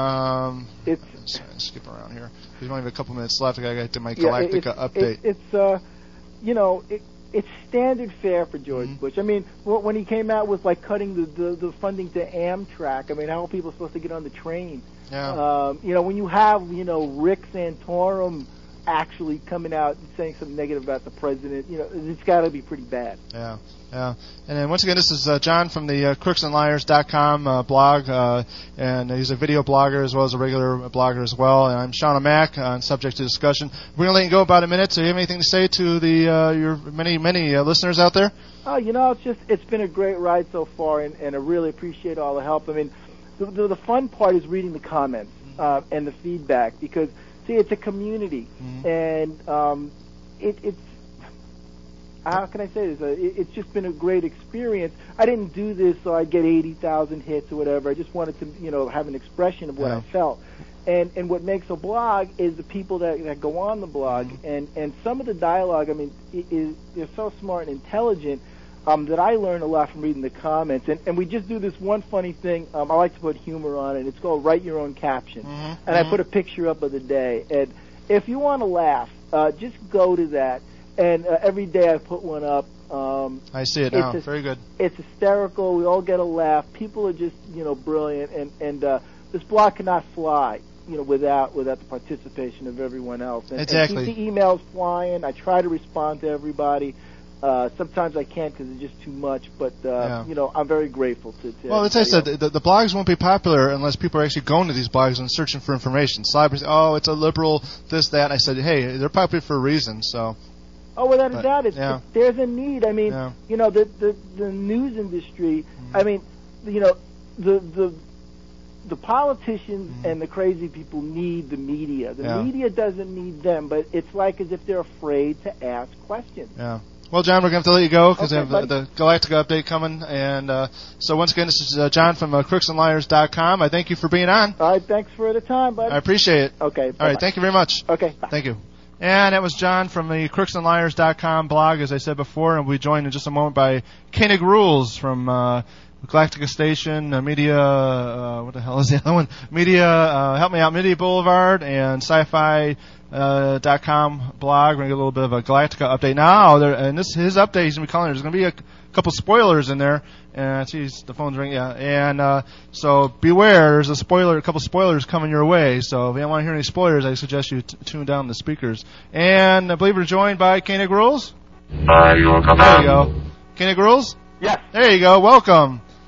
Um, it's sorry, skip around here. We only have a couple minutes left. I got to get to my Yeah, Galactica it's, update. It's, it's uh, you know, it, it's standard fare for George Mhm. Bush. I mean, wh- when he came out with like cutting the, the, the funding to Amtrak, I mean, how are people supposed to get on the train? Yeah. Um, you know, when you have, you know, Rick Santorum actually coming out and saying something negative about the president, you know, it's got to be pretty bad. Yeah, yeah. And then once again, this is uh, John from the uh, crooks and liars dot com uh, blog, uh, and he's a video blogger as well as a regular blogger as well. And I'm Sean O'Mac on Subject to Discussion. We're going to let you go about a minute. So you have anything to say to the uh, your many, many uh, listeners out there? Oh, you know, it's just it's been a great ride so far, and, and I really appreciate all the help. I mean, the, the, the fun part is reading the comments uh, and the feedback because, see, it's a community, Mhm. and um, it, it's how can I say this? Uh, it, it's just been a great experience. I didn't do this so I'd get eighty thousand hits or whatever. I just wanted to, you know, have an expression of what Yeah. I felt. And and what makes a blog is the people that, that go on the blog, Mhm. and and some of the dialogue. I mean, i- is they're so smart and intelligent. Um, that I learn a lot from reading the comments, and, and we just do this one funny thing. Um, I like to put humor on it. It's called Write Your Own Caption, Mhm. and I Mhm. put a picture up of the day. And if you want to laugh, uh, just go to that. And uh, every day I put one up. Um, I see it It's now. a- Very good. it's hysterical. We all get a laugh. People are just you know brilliant, and and uh, this blog cannot fly. You know, without without the participation of everyone else. And, Exactly. And keep the emails flying. I try to respond to everybody. Uh, sometimes I can't because it's just too much, but uh, Yeah. you know I'm very grateful to. to Well, as I said, everybody the, the blogs won't be popular unless people are actually going to these blogs and searching for information. Cybers, oh, it's a liberal, this, that. And I said, hey, they're popular for a reason. So, else. Oh, without but, a doubt, it's, yeah. it's, there's a need. I mean, Yeah. you know, the the, the news industry. Mhm. I mean, you know, the the the politicians Mhm. and the crazy people need the media. The Yeah. media doesn't need them, but it's like as if they're afraid to ask questions. yeah. Well, John, we're going to have to let you go because Okay, we have the, the Galactica update coming. And uh, so once again, this is uh, John from uh, crooks and liars dot com. I thank you for being on. All right, thanks for the time, bud. I appreciate it. Okay. All right, thank you very much. Okay. Bye. Thank you. And that was John from the crooks and liars dot com blog, as I said before, and we'll be joined in just a moment by Koenig Rules from uh, Galactica Station, uh, Media, uh, what the hell is the other one? Media, uh, help me out, Media Boulevard, and sci-fi uh, dot com blog. We're going to get a little bit of a Galactica update now. There, and this his update, he's going to be calling, there's going to be a couple spoilers in there. And geez, the phone's ringing. Yeah, and uh, so beware. There's a spoiler, a couple spoilers coming your way. So if you don't want to hear any spoilers, I suggest you t- tune down the speakers. And I believe we're joined by Koenig Rules. Are you a There you go. Koenig Rules. Yes. There you go. Welcome.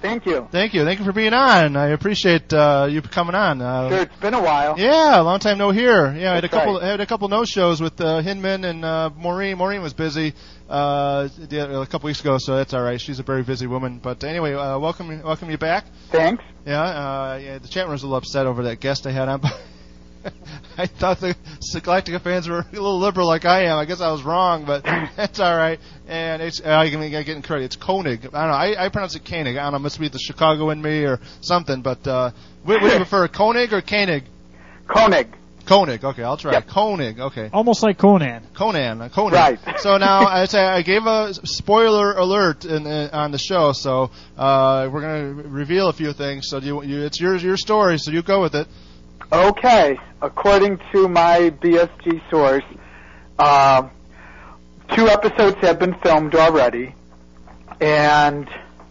Thank you. Thank you. Thank you for being on. I appreciate uh, you coming on. Uh, Sure, it's been a while. Yeah, long time no hear. Yeah, I had a That's couple. right. I had a couple no shows with uh, Hinman and uh, Maureen. Maureen was busy uh, a couple weeks ago, so that's all right. She's a very busy woman. But anyway, uh, welcome, welcome you back. Thanks. Yeah, uh, yeah. The chat room was a little upset over that guest I had on. I thought the Galactica fans were a little liberal like I am. I guess I was wrong, but that's all right. And it's uh, I can get credit. It's Koenig. I don't know. I, I pronounce it Koenig. I don't know. It must be the Chicago in me or something. But uh, what, what do you prefer, Koenig or Koenig? Koenig. Koenig. Okay, I'll try. Yep. Koenig. Okay. Almost like Conan. Conan. uh, Koenig. Right. So now I say I gave a spoiler alert in, uh, on the show. So uh, we're going to reveal a few things. So you, you, it's your your story. So you go with it. Okay. According to my B S G source, uh, two episodes have been filmed already, and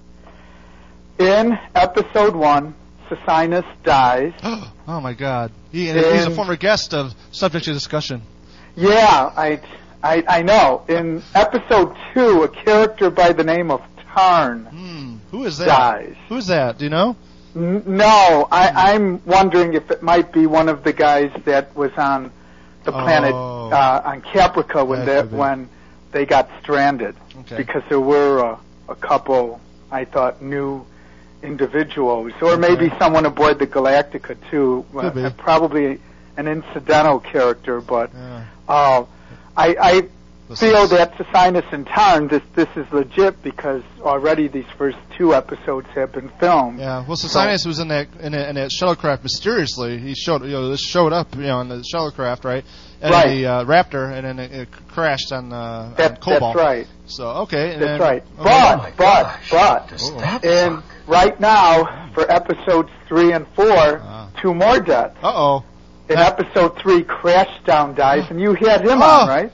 in episode one, Cecynus dies. Oh my God! He, and he's a And- former guest of Subject to Discussion. Yeah, I, I, I know. In episode two, a character by the name of Tarn Hmm. Who is that? dies. Who's that? Do you know? N- No, I, I'm wondering if it might be one of the guys that was on the planet Oh. uh, on Caprica when That they, could be. when they got stranded, Okay. because there were a, a couple, I thought, new individuals, or maybe Okay. someone aboard the Galactica too. Could be. Uh, probably an incidental character, but Yeah. uh, I, I This feel is- that Cecynus and Tarn, this this is legit because already these first two episodes have been filmed. Yeah. Well, Cecynus was in that in, that- in that shuttlecraft mysteriously. He showed you know this showed up you know on the shuttlecraft right, and Right. the uh, Raptor, and then it, it crashed on, uh, on That, Cobalt. that's right. So okay. and That's then- right. okay. But, but, but, Does Oh. that and suck? right now, for episodes three and four, Ah. two more deaths. Uh oh. In Huh? episode three, Crashdown dies, and you had him Oh. on, right?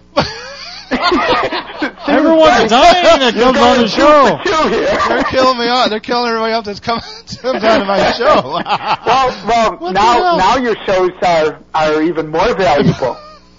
Everyone's dying that comes on the show. Two here. They're killing me off. They're killing everybody else that's coming comes on to my show. Well, well, What the now hell? now your shows are are even more valuable.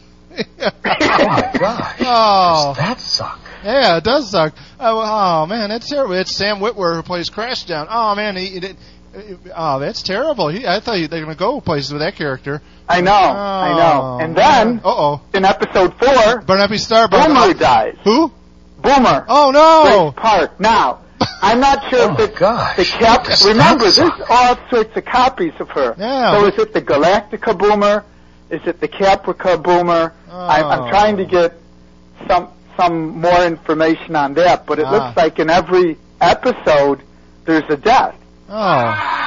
Oh my gosh. Oh. Does that suck? Yeah, it does suck. Oh, oh man, that's terrible. It's Sam Witwer who plays Crashdown. Oh man, he, he did, oh that's terrible. He, I thought they were going to go places with that character. I know, I know. And then uh oh, in episode four, Barnaby Starbuck. Boomer dies. Who? Boomer. Oh no! Grace Park. Now, I'm not sure Oh, if it's gosh. the cap. Does Remember, that there's suck? all sorts of copies of her. Yeah. So is it the Galactica Boomer? Is it the Caprica Boomer? I, Oh. I'm trying to get some some more information on that, but it Ah. looks like in every episode there's a death. Oh.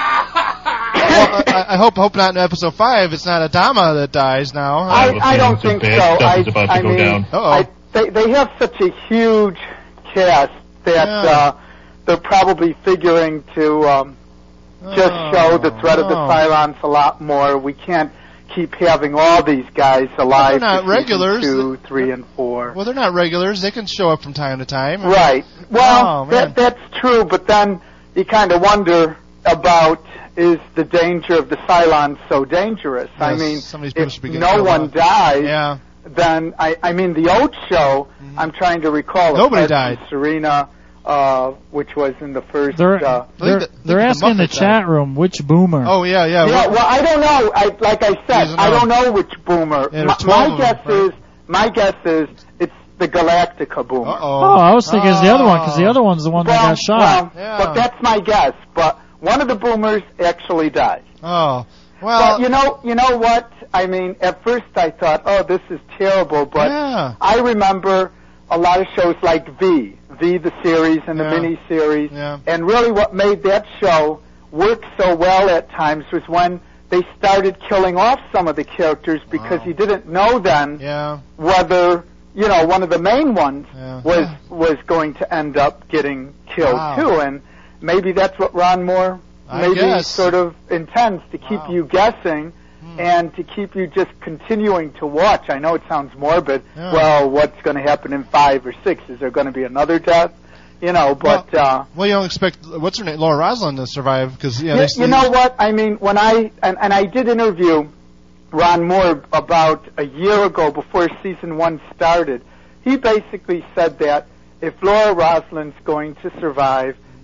Well, I, I hope hope not in episode five. It's not Adama that dies now. I, have a I don't feeling think some so. bad stuff I, is about to I go mean, down. Uh-oh. I, they they have such a huge cast that Yeah. uh, they're probably figuring to um, just Oh, show the threat of the no. Cylons a lot more. We can't keep having all these guys alive. Well, they're not for season regulars. Two, three, and four. Well, they're not regulars. They can show up from time to time. Right. Well, Oh, man. that that's true, but then you kind of wonder about, is the danger of the Cylons so dangerous? I Yes, mean, some of these people if should be getting no killed one off. dies, Yeah. then I, I mean the old show. I'm trying to recall. Nobody apart from died. Serena, uh, which was in the first. They're uh, they're, the- they're the asking in the Muppets chat room which boomer. Oh yeah, yeah. yeah, well, I don't know. I like I said, Doesn't I know. don't know which boomer. Yeah, my there's twelve my of guess them, right? is my guess is it's the Galactica boomer. Uh Oh, oh. I was thinking it's the other one because the other one's the one that Well, got shot. well, Yeah. but that's my guess. But one of the boomers actually died. Oh. Well. But you know, you know what? I mean, at first I thought, oh, this is terrible. But Yeah. I remember a lot of shows like V, V the series and the Yeah. mini series. Yeah. And really, what made that show work so well at times was when they started killing off some of the characters because Wow. you didn't know then Yeah. whether, you know, one of the main ones Yeah. was was going to end up getting killed Wow. too. And maybe that's what Ron Moore I maybe guess. sort of intends, to keep Wow. you guessing Hmm. and to keep you just continuing to watch. I know it sounds morbid. Yeah. Well, what's going to happen in five or six? Is there going to be another death? You know, but uh, Well, you don't expect what's her name, Laura Roslin, to survive because yeah. you, they, you know what? I mean, when I and, and I did interview Ron Moore about a year ago before season one started. He basically said that if Laura Roslin's going to survive,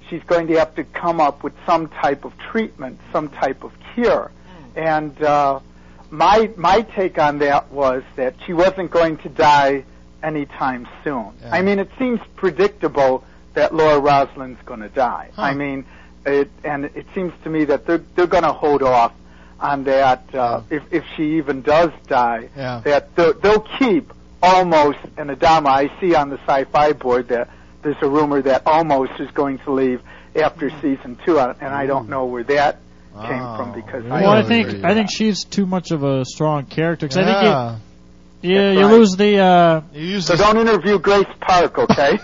she's going to have to come up with some type of treatment, some type of cure. And uh, my my take on that was that she wasn't going to die anytime soon. Yeah. I mean, it seems predictable that Laura Roslin's going to die. Huh. I mean, it, and it seems to me that they're they're going to hold off on that uh, if if she even does die. Yeah. That they'll, they'll keep Almost and Adama. I see on the Sci-Fi board that there's a rumor that Almost is going to leave after season two, and I don't know where that came Oh, from because really? I Well, I don't think agree. I think she's too much of a strong character. 'Cause I think Yeah. you, you, That's you right. lose the. Uh, You use So this- don't interview Grace Park, okay?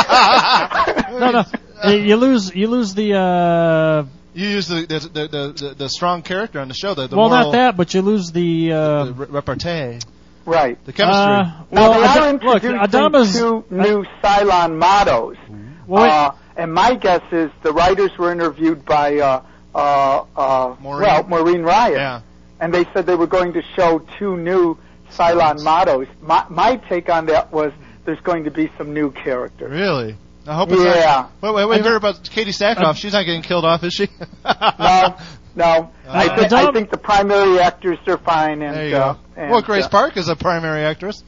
no, no. You lose you lose the. Uh, You use the the, the the the the strong character on the show. The, the well, moral, not that, but you lose the. Uh, the re- repartee, Right. the chemistry. uh, Now well, they are Ad- look, introducing Adama's. two new Cylon mottos. Well, wait, Uh, and my guess is the writers were interviewed by uh, uh, uh, Maureen? well Maureen Ryan, Yeah. and they said they were going to show two new Cylon mottos. My, my take on that was there's going to be some new characters. Really? I hope it's Yeah. not. Wait, wait, wait. Heard about Katie Sackhoff? She's not getting killed off, is she? No, no. I, Uh, thi- I Adam- think the primary actors are fine. And, There you uh, go. and, Well, Grace uh, Park is a primary actress.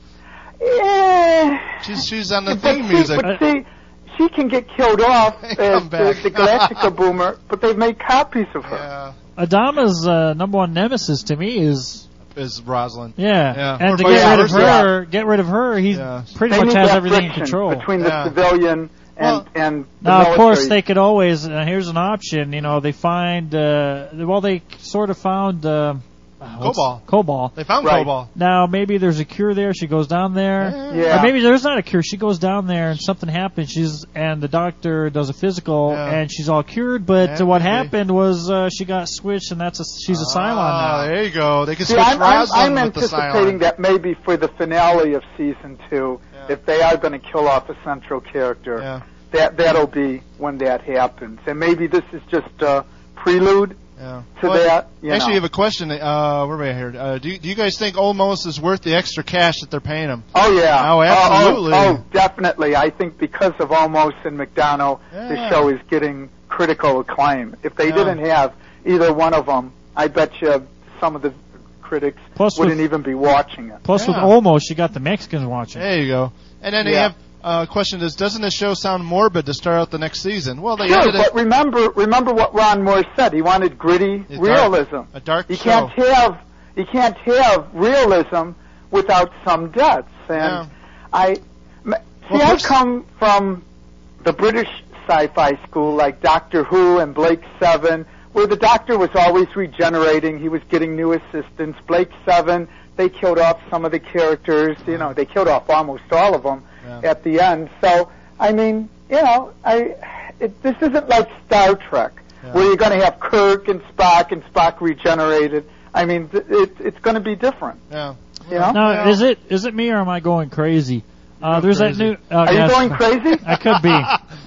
Yeah. She's she's on the But theme see, music. But see, she can get killed off Come as the, back. the Galactica boomer, but they've made copies of her. Yeah, Adama's uh, number one nemesis to me is is Rosalind. yeah, Yeah. and Or to vice get rid of versa. her, get rid of her, he Yeah. pretty They much need has that everything in friction control. between the Yeah. civilian and Well, and the Now, of military. course, they could always. Uh, here's an option. You know, they find. Uh, well, they sort of found. Uh, what's- Cobalt. Cobalt. They found Right. Cobalt. Now, maybe there's a cure there. She goes down there. Yeah. Or maybe there's not a cure. She goes down there and something happens. She's and the doctor does a physical Yeah. and she's all cured. But Yeah, what could be. happened was uh, she got switched and that's a she's a Cylon Ah, now. there you go. They can See, switch I'm, I'm, Rosalind I'm with the anticipating Cylon. that maybe for the finale of season two, Yeah. if they are going to kill off a central character, Yeah. that that'll be when that happens. And maybe this is just a prelude Yeah. to Well, that. You Actually, know. you have a question. Uh, where am I here? Uh, do, you, do you guys think Olmos is worth the extra cash that they're paying him? Oh yeah. Oh, absolutely. Oh, oh, definitely. I think because of Almost and McDonough, the Yeah. show is getting critical acclaim. If they Yeah. didn't have either one of them, I bet you some of the critics Plus wouldn't with- even be watching it. Plus, with Yeah. Almost, you got the Mexicans watching. There you go. And then they Yeah. have a uh, question is, doesn't this show sound morbid to start out the next season? Well, they Sure, ended but it remember, remember what Ron Moore said. He wanted gritty a dark- realism. a dark You show. can't have you can't have realism without some deaths. And Yeah. I m- see. Well, I first- come from the British sci-fi school, like Doctor Who and Blake Seven, where the Doctor was always regenerating. He was getting new assistants. Blake Seven, they killed off some of the characters. You know, they killed off almost all of them Yeah. at the end. So, I mean, you know, I it, this isn't like Star Trek, Yeah. where you're going to have Kirk and Spock and Spock regenerated. I mean, th- it, it's going to be different. Yeah. You know? Now, Yeah. is it is it me or am I going crazy? Uh, You're there's crazy. that new. Uh, Are yes, you going crazy? I could be.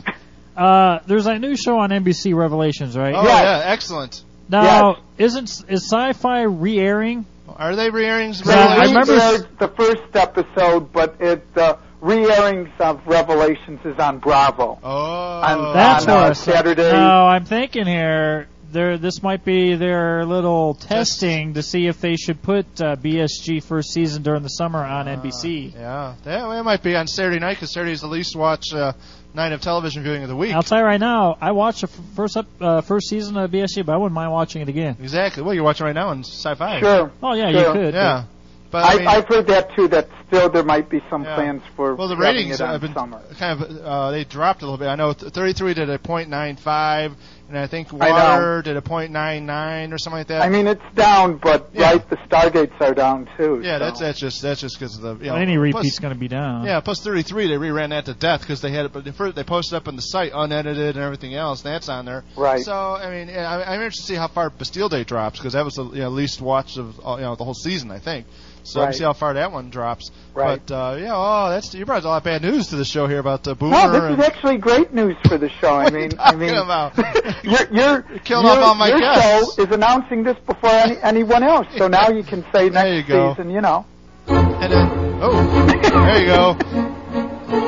Uh, there's that new show on N B C, Revelations, right? Oh Yes. yeah, excellent. Now, isn't is Sci-Fi re-airing? Are they re-airings? They- I remember- re-aired the first episode, but it the re-airings of Revelations is on Bravo. Oh, On- That's on, uh, what I Saturday. No, I'm thinking here. There, this might be their little testing to see if they should put uh, B S G first season during the summer on N B C. Yeah, that well, it might be on Saturday night because Saturday's the least watched uh, night of television viewing of the week. I'll tell you right now, I watched the f- first ep- uh, first season of B S G, but I wouldn't mind watching it again. Exactly. Well, you're watching right now on Sci-Fi. Sure. Oh yeah, Sure. you could. Yeah, but I I, mean, I've heard that too. That still there might be some Yeah. plans for well, the having ratings it on have been summer. kind of uh, they dropped a little bit. I know th- thirty-three did a point nine five, and I think I know. Water did a point nine nine or something like that. I mean, it's down, but Yeah. right, the Stargates are down too. yeah, so. that's that's just that's just because of the you know, But any repeat's plus- going to be down. Yeah, plus thirty-three, they reran that to death because they had it, but they first they posted up on the site unedited and everything else. And that's on there. Right. So I mean, yeah, I, I'm interested to see how far Bastille Day drops because that was the you know, least watched of all- you know the whole season, I think. So Right. we'll see how far that one drops. Right. But uh, yeah, oh, that's you brought a lot of bad news to the show here about uh, Boomer. No, this and, is actually great news for the show. I What are mean, you I mean, talking about? you're, you're, killing your- off all my your guests. show is announcing this before any, anyone else. So now you can say There next you go. season, you know. and then oh, there you go. There's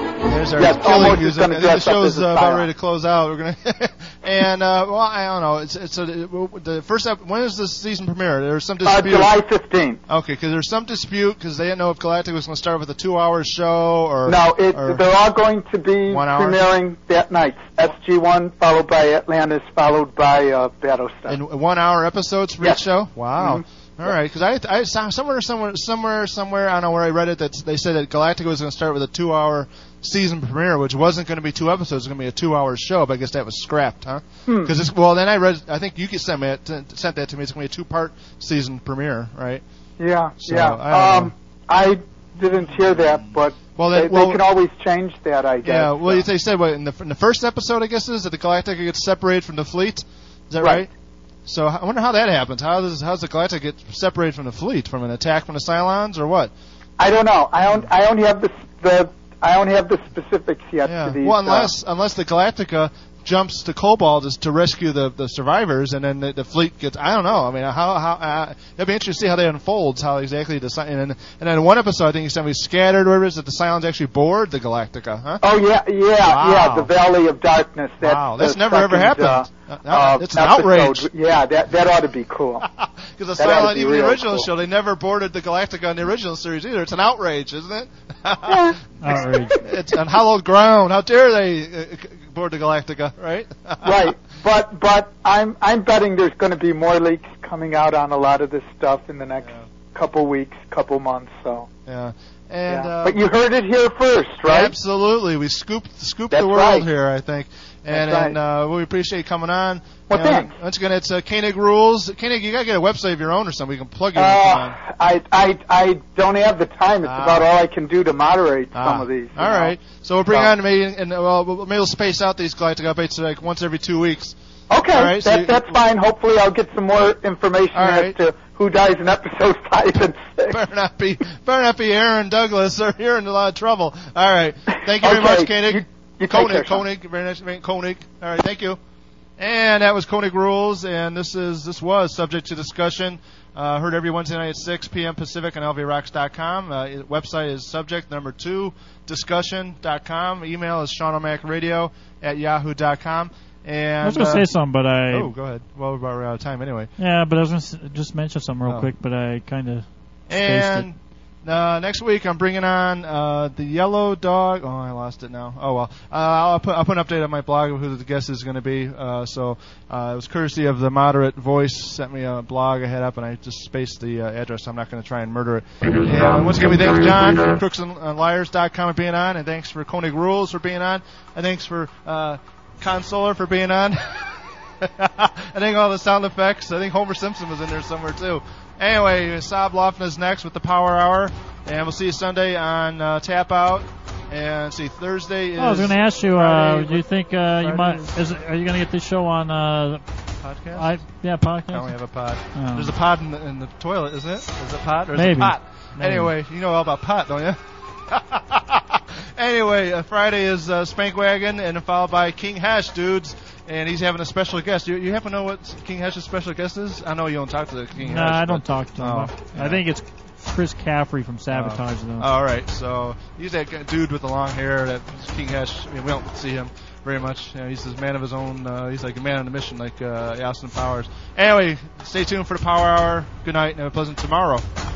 is our Yes, killing Almost music. is gonna I think the dress up show's as a uh, about Cylon. ready to close out. We're gonna and uh, well, I don't know. It's it's a, the first ep- when is the season premiere? There's some Uh, dispute. July fifteenth. Okay, because there's some dispute because they didn't know if Galactica was going to start with a two-hour show or No, it, or, they're all going to be One hour? premiering that night. S G one, followed by Atlantis, followed by uh, Battlestar. in one-hour episodes for Yes. each show. Wow. Mhm. All right, because I, I saw somewhere, somewhere, somewhere, somewhere. I don't know where I read it. That they said that Galactica was going to start with a two-hour season premiere, which wasn't going to be two episodes. It was going to be a two-hour show. But I guess that was scrapped, huh? Hmm. Because it's well, then I read. I think you could send me it, sent that to me. It's going to be a two-part season premiere, right? Yeah, So, yeah. I don't um, I didn't hear that, but Well, they, then, well, they can always change that, I guess. yeah. Well, so. they said what in the in the first episode, I guess, is that the Galactica gets separated from the fleet. Is that Right. right? So I wonder how that happens. How does how's the Galactica get separated from the fleet? From an attack from the Cylons or what? I don't know. I only, I only have the the I only have the specifics yet Yeah. to these. Well, uh, unless unless the Galactica jumps to Cobalt is to rescue the, the survivors, and then the, the fleet gets. I don't know. I mean, how how uh, it'd be interesting to see how that unfolds. How exactly the Cy- and then, and then in one episode, I think somebody scattered. Whatever it is that the Cylons actually board the Galactica, huh? Oh yeah, yeah, Wow. yeah. The Valley of Darkness. That's Wow, that's the never ever second, happened. Uh, Uh, uh, it's an episode. outrage. Yeah, that that ought to be cool. Because the That ought to Cylon, be even the real original cool. show, they never boarded the Galactica in the original series either. It's an outrage, isn't it? Outrage. It's on hallowed ground. How dare they uh, board the Galactica, right? Right, but but I'm I'm betting there's going to be more leaks coming out on a lot of this stuff in the next Yeah. couple weeks, couple months. So, Yeah. And yeah. uh, but you heard it here first, right? Absolutely, we scooped scooped That's the world right. here, I think, and That's and uh, we appreciate you coming on. Well, You know, thanks. Once again, it's uh, Koenig Rules. Koenig, you gotta get a website of your own or something. We can plug you. Uh, I I I don't have the time. It's Ah. about all I can do to moderate Ah, some of these. you All know. right, so we'll bring So- on maybe and uh, well we'll- maybe we'll space out these Galactic updates like once every two weeks. Okay, All right, so that, you- that's fine. Hopefully, I'll get some more information All as right. to who dies in episode five and six. Better not be better not be Aaron Douglas, or you're in a lot of trouble. All right, thank you very Okay, much, Koenig. you- you take Koenig, care, Sean. Koenig, very nice, man, Koenig. All right, thank you. And that was Koenig Rules, and this is this was subject to discussion. Uh, heard every Wednesday night at six p.m. Pacific on L V rocks dot com. Uh, it- website is subject number two discussion dot com. Email is Sean O'Mac Radio at yahoo dot com. And I was gonna uh, say something, but I oh, go ahead. Well, we're about out of time anyway. yeah, but I was gonna s- just mention something real Oh. quick, but I kind of And uh, next week I'm bringing on uh, the Yellow Dog. Oh, I lost it now. Oh well. Uh, I'll put I'll put an update on my blog of who the guest is going to be. Uh, so uh, it was courtesy of the Moderate Voice sent me a blog I had up, and I just spaced the uh, address. So I'm not going to try and murder it. And once again, we thank John from crooks and liars dot com for being on, and thanks for Koenig Rules for being on, and thanks for uh, Consoler for being on. I think all the sound effects. I think Homer Simpson was in there somewhere too. Anyway, Saab Lofton is next with the Power Hour, and we'll see you Sunday on uh, Tap Out. And see, Thursday is. Oh, I was going to ask you. Uh, Friday- do you think uh, you Friday might? is- Is, are you going to get this show on? Uh, podcast. I yeah, I podcast. only have a pod. Oh. There's a pod in the, in the toilet, isn't it? Is it pot or is Maybe. it pot? Maybe. Anyway, you know all about pot, don't you? Anyway, uh, Friday is uh, Spank Wagon, and followed by King Hash, dudes. And he's having a special guest. You, you happen to know what King Hash's special guest is? I know you don't talk to the King No, Hash. I but- don't talk to him. Oh, I yeah. think it's Chris Caffrey from Sabotage, though. All right, so he's that guy- dude with the long hair that King Hash. I mean, we don't see him very much. You know, he's this man of his own. Uh, he's like a man on a mission, like uh, Austin Powers. Anyway, stay tuned for the Power Hour. Good night and have a pleasant tomorrow.